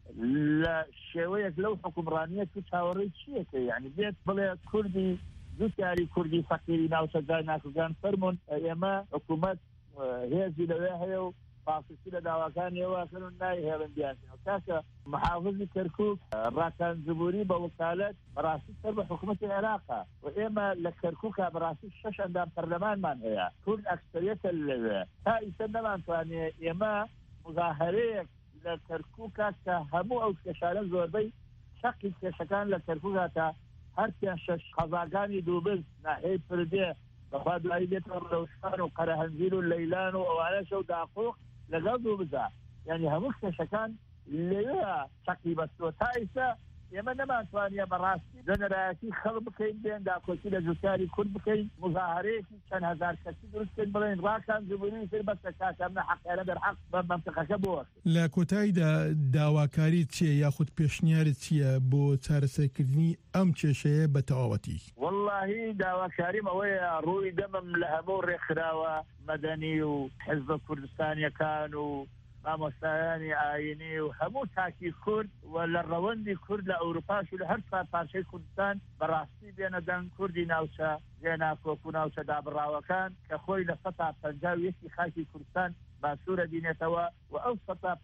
لە شێوەیەک لەو حکومڕانیە تو چاوەڕێی چیەکە یعنی بێت بڵێ کوردی دووتیاری کوردی فەقیری ناوچەکان ناکوگان فەرمونون ئێمە حکوومەت هێزی لەوێ هەیە و پاسسی لە داواکانیەوەکەن و نای هێڵندیانەوە کاکە محافظی کەرکوک ڕاکانزبووری بە وکالەت بەڕاستی سەر بە حکوومەتی عێراقا و ئێمە لە کەرکوکا بەڕاستی 6 ئەندام پەرلەمانمان هەیە کورد ئەکسەریەتە لەوێ تا ئیسە نەمانتوانێت ئێمە مظاهرەیەک لە کەرکوکا کە هەموو ئەو کێشانە زۆربەی شەقی کێشەکان لە کەرکوکا تا هەرکیان 6 قەزاگانی دووبز ناحەی پردێ بەخوا دوایی بێتەوە ڕەوشان و قەرەهەنزیر و لەیلان و ئەوانەش و داقوق لەگەڵ دووبزە یعنی هەموو کێشەکان لەوێ شەقی بەستوە تا ئیسە ئێمە نەمانتوانیە بەڕاستی جەنەرایەتی خەڵک بکەین بێن داکۆچی لە جوتیاری کورد بکەین مظاهرەیەکی چەند هەزار کەسی دروستکەین بڵێن ڕاکانزبووری سەر بەستە کاتەمنە حەقیانە دەرحەق بە مەنتەقەکە بۆ لە کۆتاییدا داواکاری چییە یاخود پێشنیارت چییە بۆ چارەسەرکردنی ئەم کێشەیە بە تەواوەتی واللهی داواکاریم ئەوەیە ڕووی دەمم لە هەموو ڕێکخراوە مەدەنی و حزبە کوردستانیەکان و مامۆستایانی ئاینی و هەموو تاکی کورد و لە ڕەوەندی کورد لە ئەوروپاش و لە هەر پارچەی کوردستان بەڕاستی بێنە دەنگ کوردی ناوچە جێناکۆک و ناوچە دابڕاوەکان کە خۆی لە 150 خاکی کوردستان باسوورە دینێتەوە و ئەو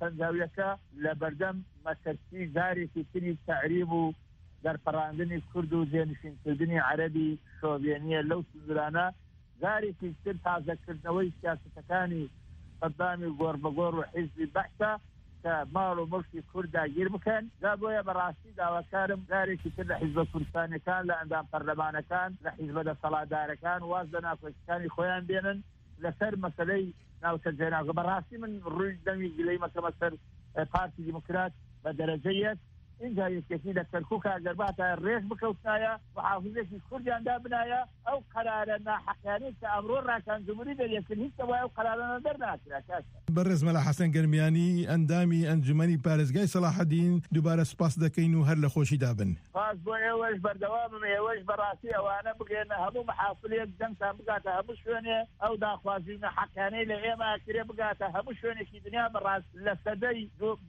150 لە بەردەم مەترسی جارێکی تری تعریب و دەرپەڕاندنی کورد و جێنشینکردنی عەرەبی شۆڤێنیە لەو سوزرانە جارێکی تر تازەکردنەوەی سیاسەتەکانی قدامی گۆڕ بەگۆڕ و حیزبی بەحتە کە ماڵ و مڵکی کورد داگیر بکەن دا بۆیە بەڕاستی داواکارم جارێکی تر لە حیزبە کوردستانیەکان لە ئەندام پەرلەمانەکان لە حیزبە دەسەڵاتدارەکان واز لە ناکۆچیەکانی خۆیان بێنن لەسەر مەسەلەی ناوچە جێناکۆ بەڕاستی من ڕووی دەمی گلەی مەکەمە سەر پارتی دیموکرات بە دەرەجەیەک اینجا یەکێتی لە کەرکووکە گەرباتە ڕێز بکەوتایە محافظێکی کوردیاندا بنایە ئەو قەرارە ناحەقیانەی کە ئەمڕۆ ڕاکانزبووری دەریەکرد هیچ وایە ئەو قەرارانە دەرناکرا کاشە بەڕێز مەلا حەسەن گەرمیانی ئەندامی ئەنجومەنی پارێزگای سەلاحەدین دووبارە سوپاس دەکەین و هەر لە خۆشی دابن سپاس بۆ ئێوەش بەردەوامم ئێوەش بەڕاستی ئەوانە بگێنە هەموو محافلێک دەنگتان بگاتە هەموو شوێنێ ئەو داخوازی ناحەقیانەی لە ئێمە کرێ بگاتە هەموو شوێنێکی دنیا بەڕاست لە سەدەی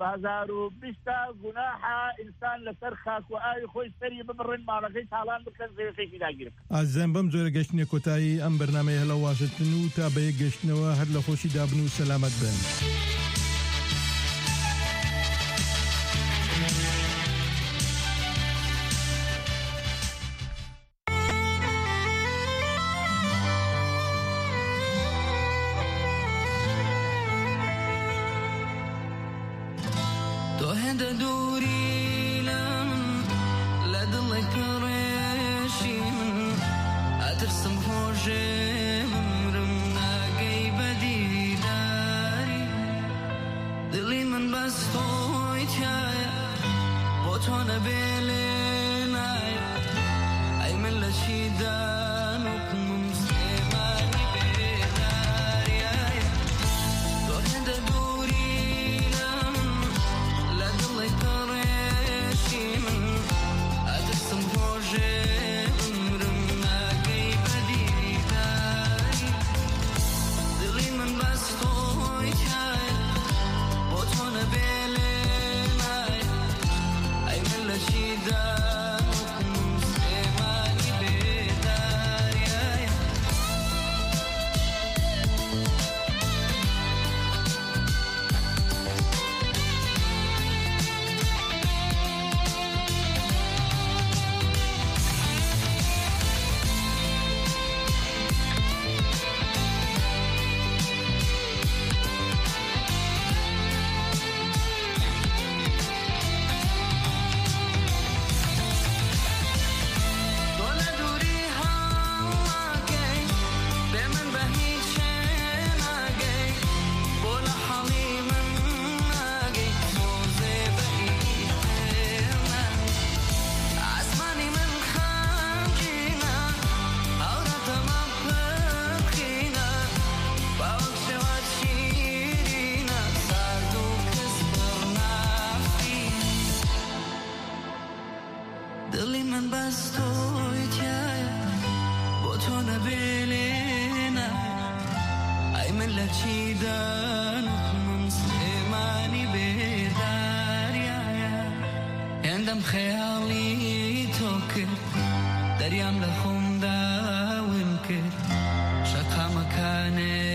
2020 گوناحە ئینسان لەسەر خاک و ئاوی خۆی سەری ببڕن ماڵەکەی تاڵان بکەن زێوەکەی داگیر بکەن ئازیزان بەم جۆرە گەشتنێ کۆتایی ئەم بەرنامەیە هەڵە واشنگتن و تا بە یەک گەشتنەوە هەر لە خۆشی دابن و سەلامەت بن. She تو نبیلینا ای ملتی دانو من سیمانی بیداریا یندم خیالی تو کرد دریم لخم داون کرد شقا مکانه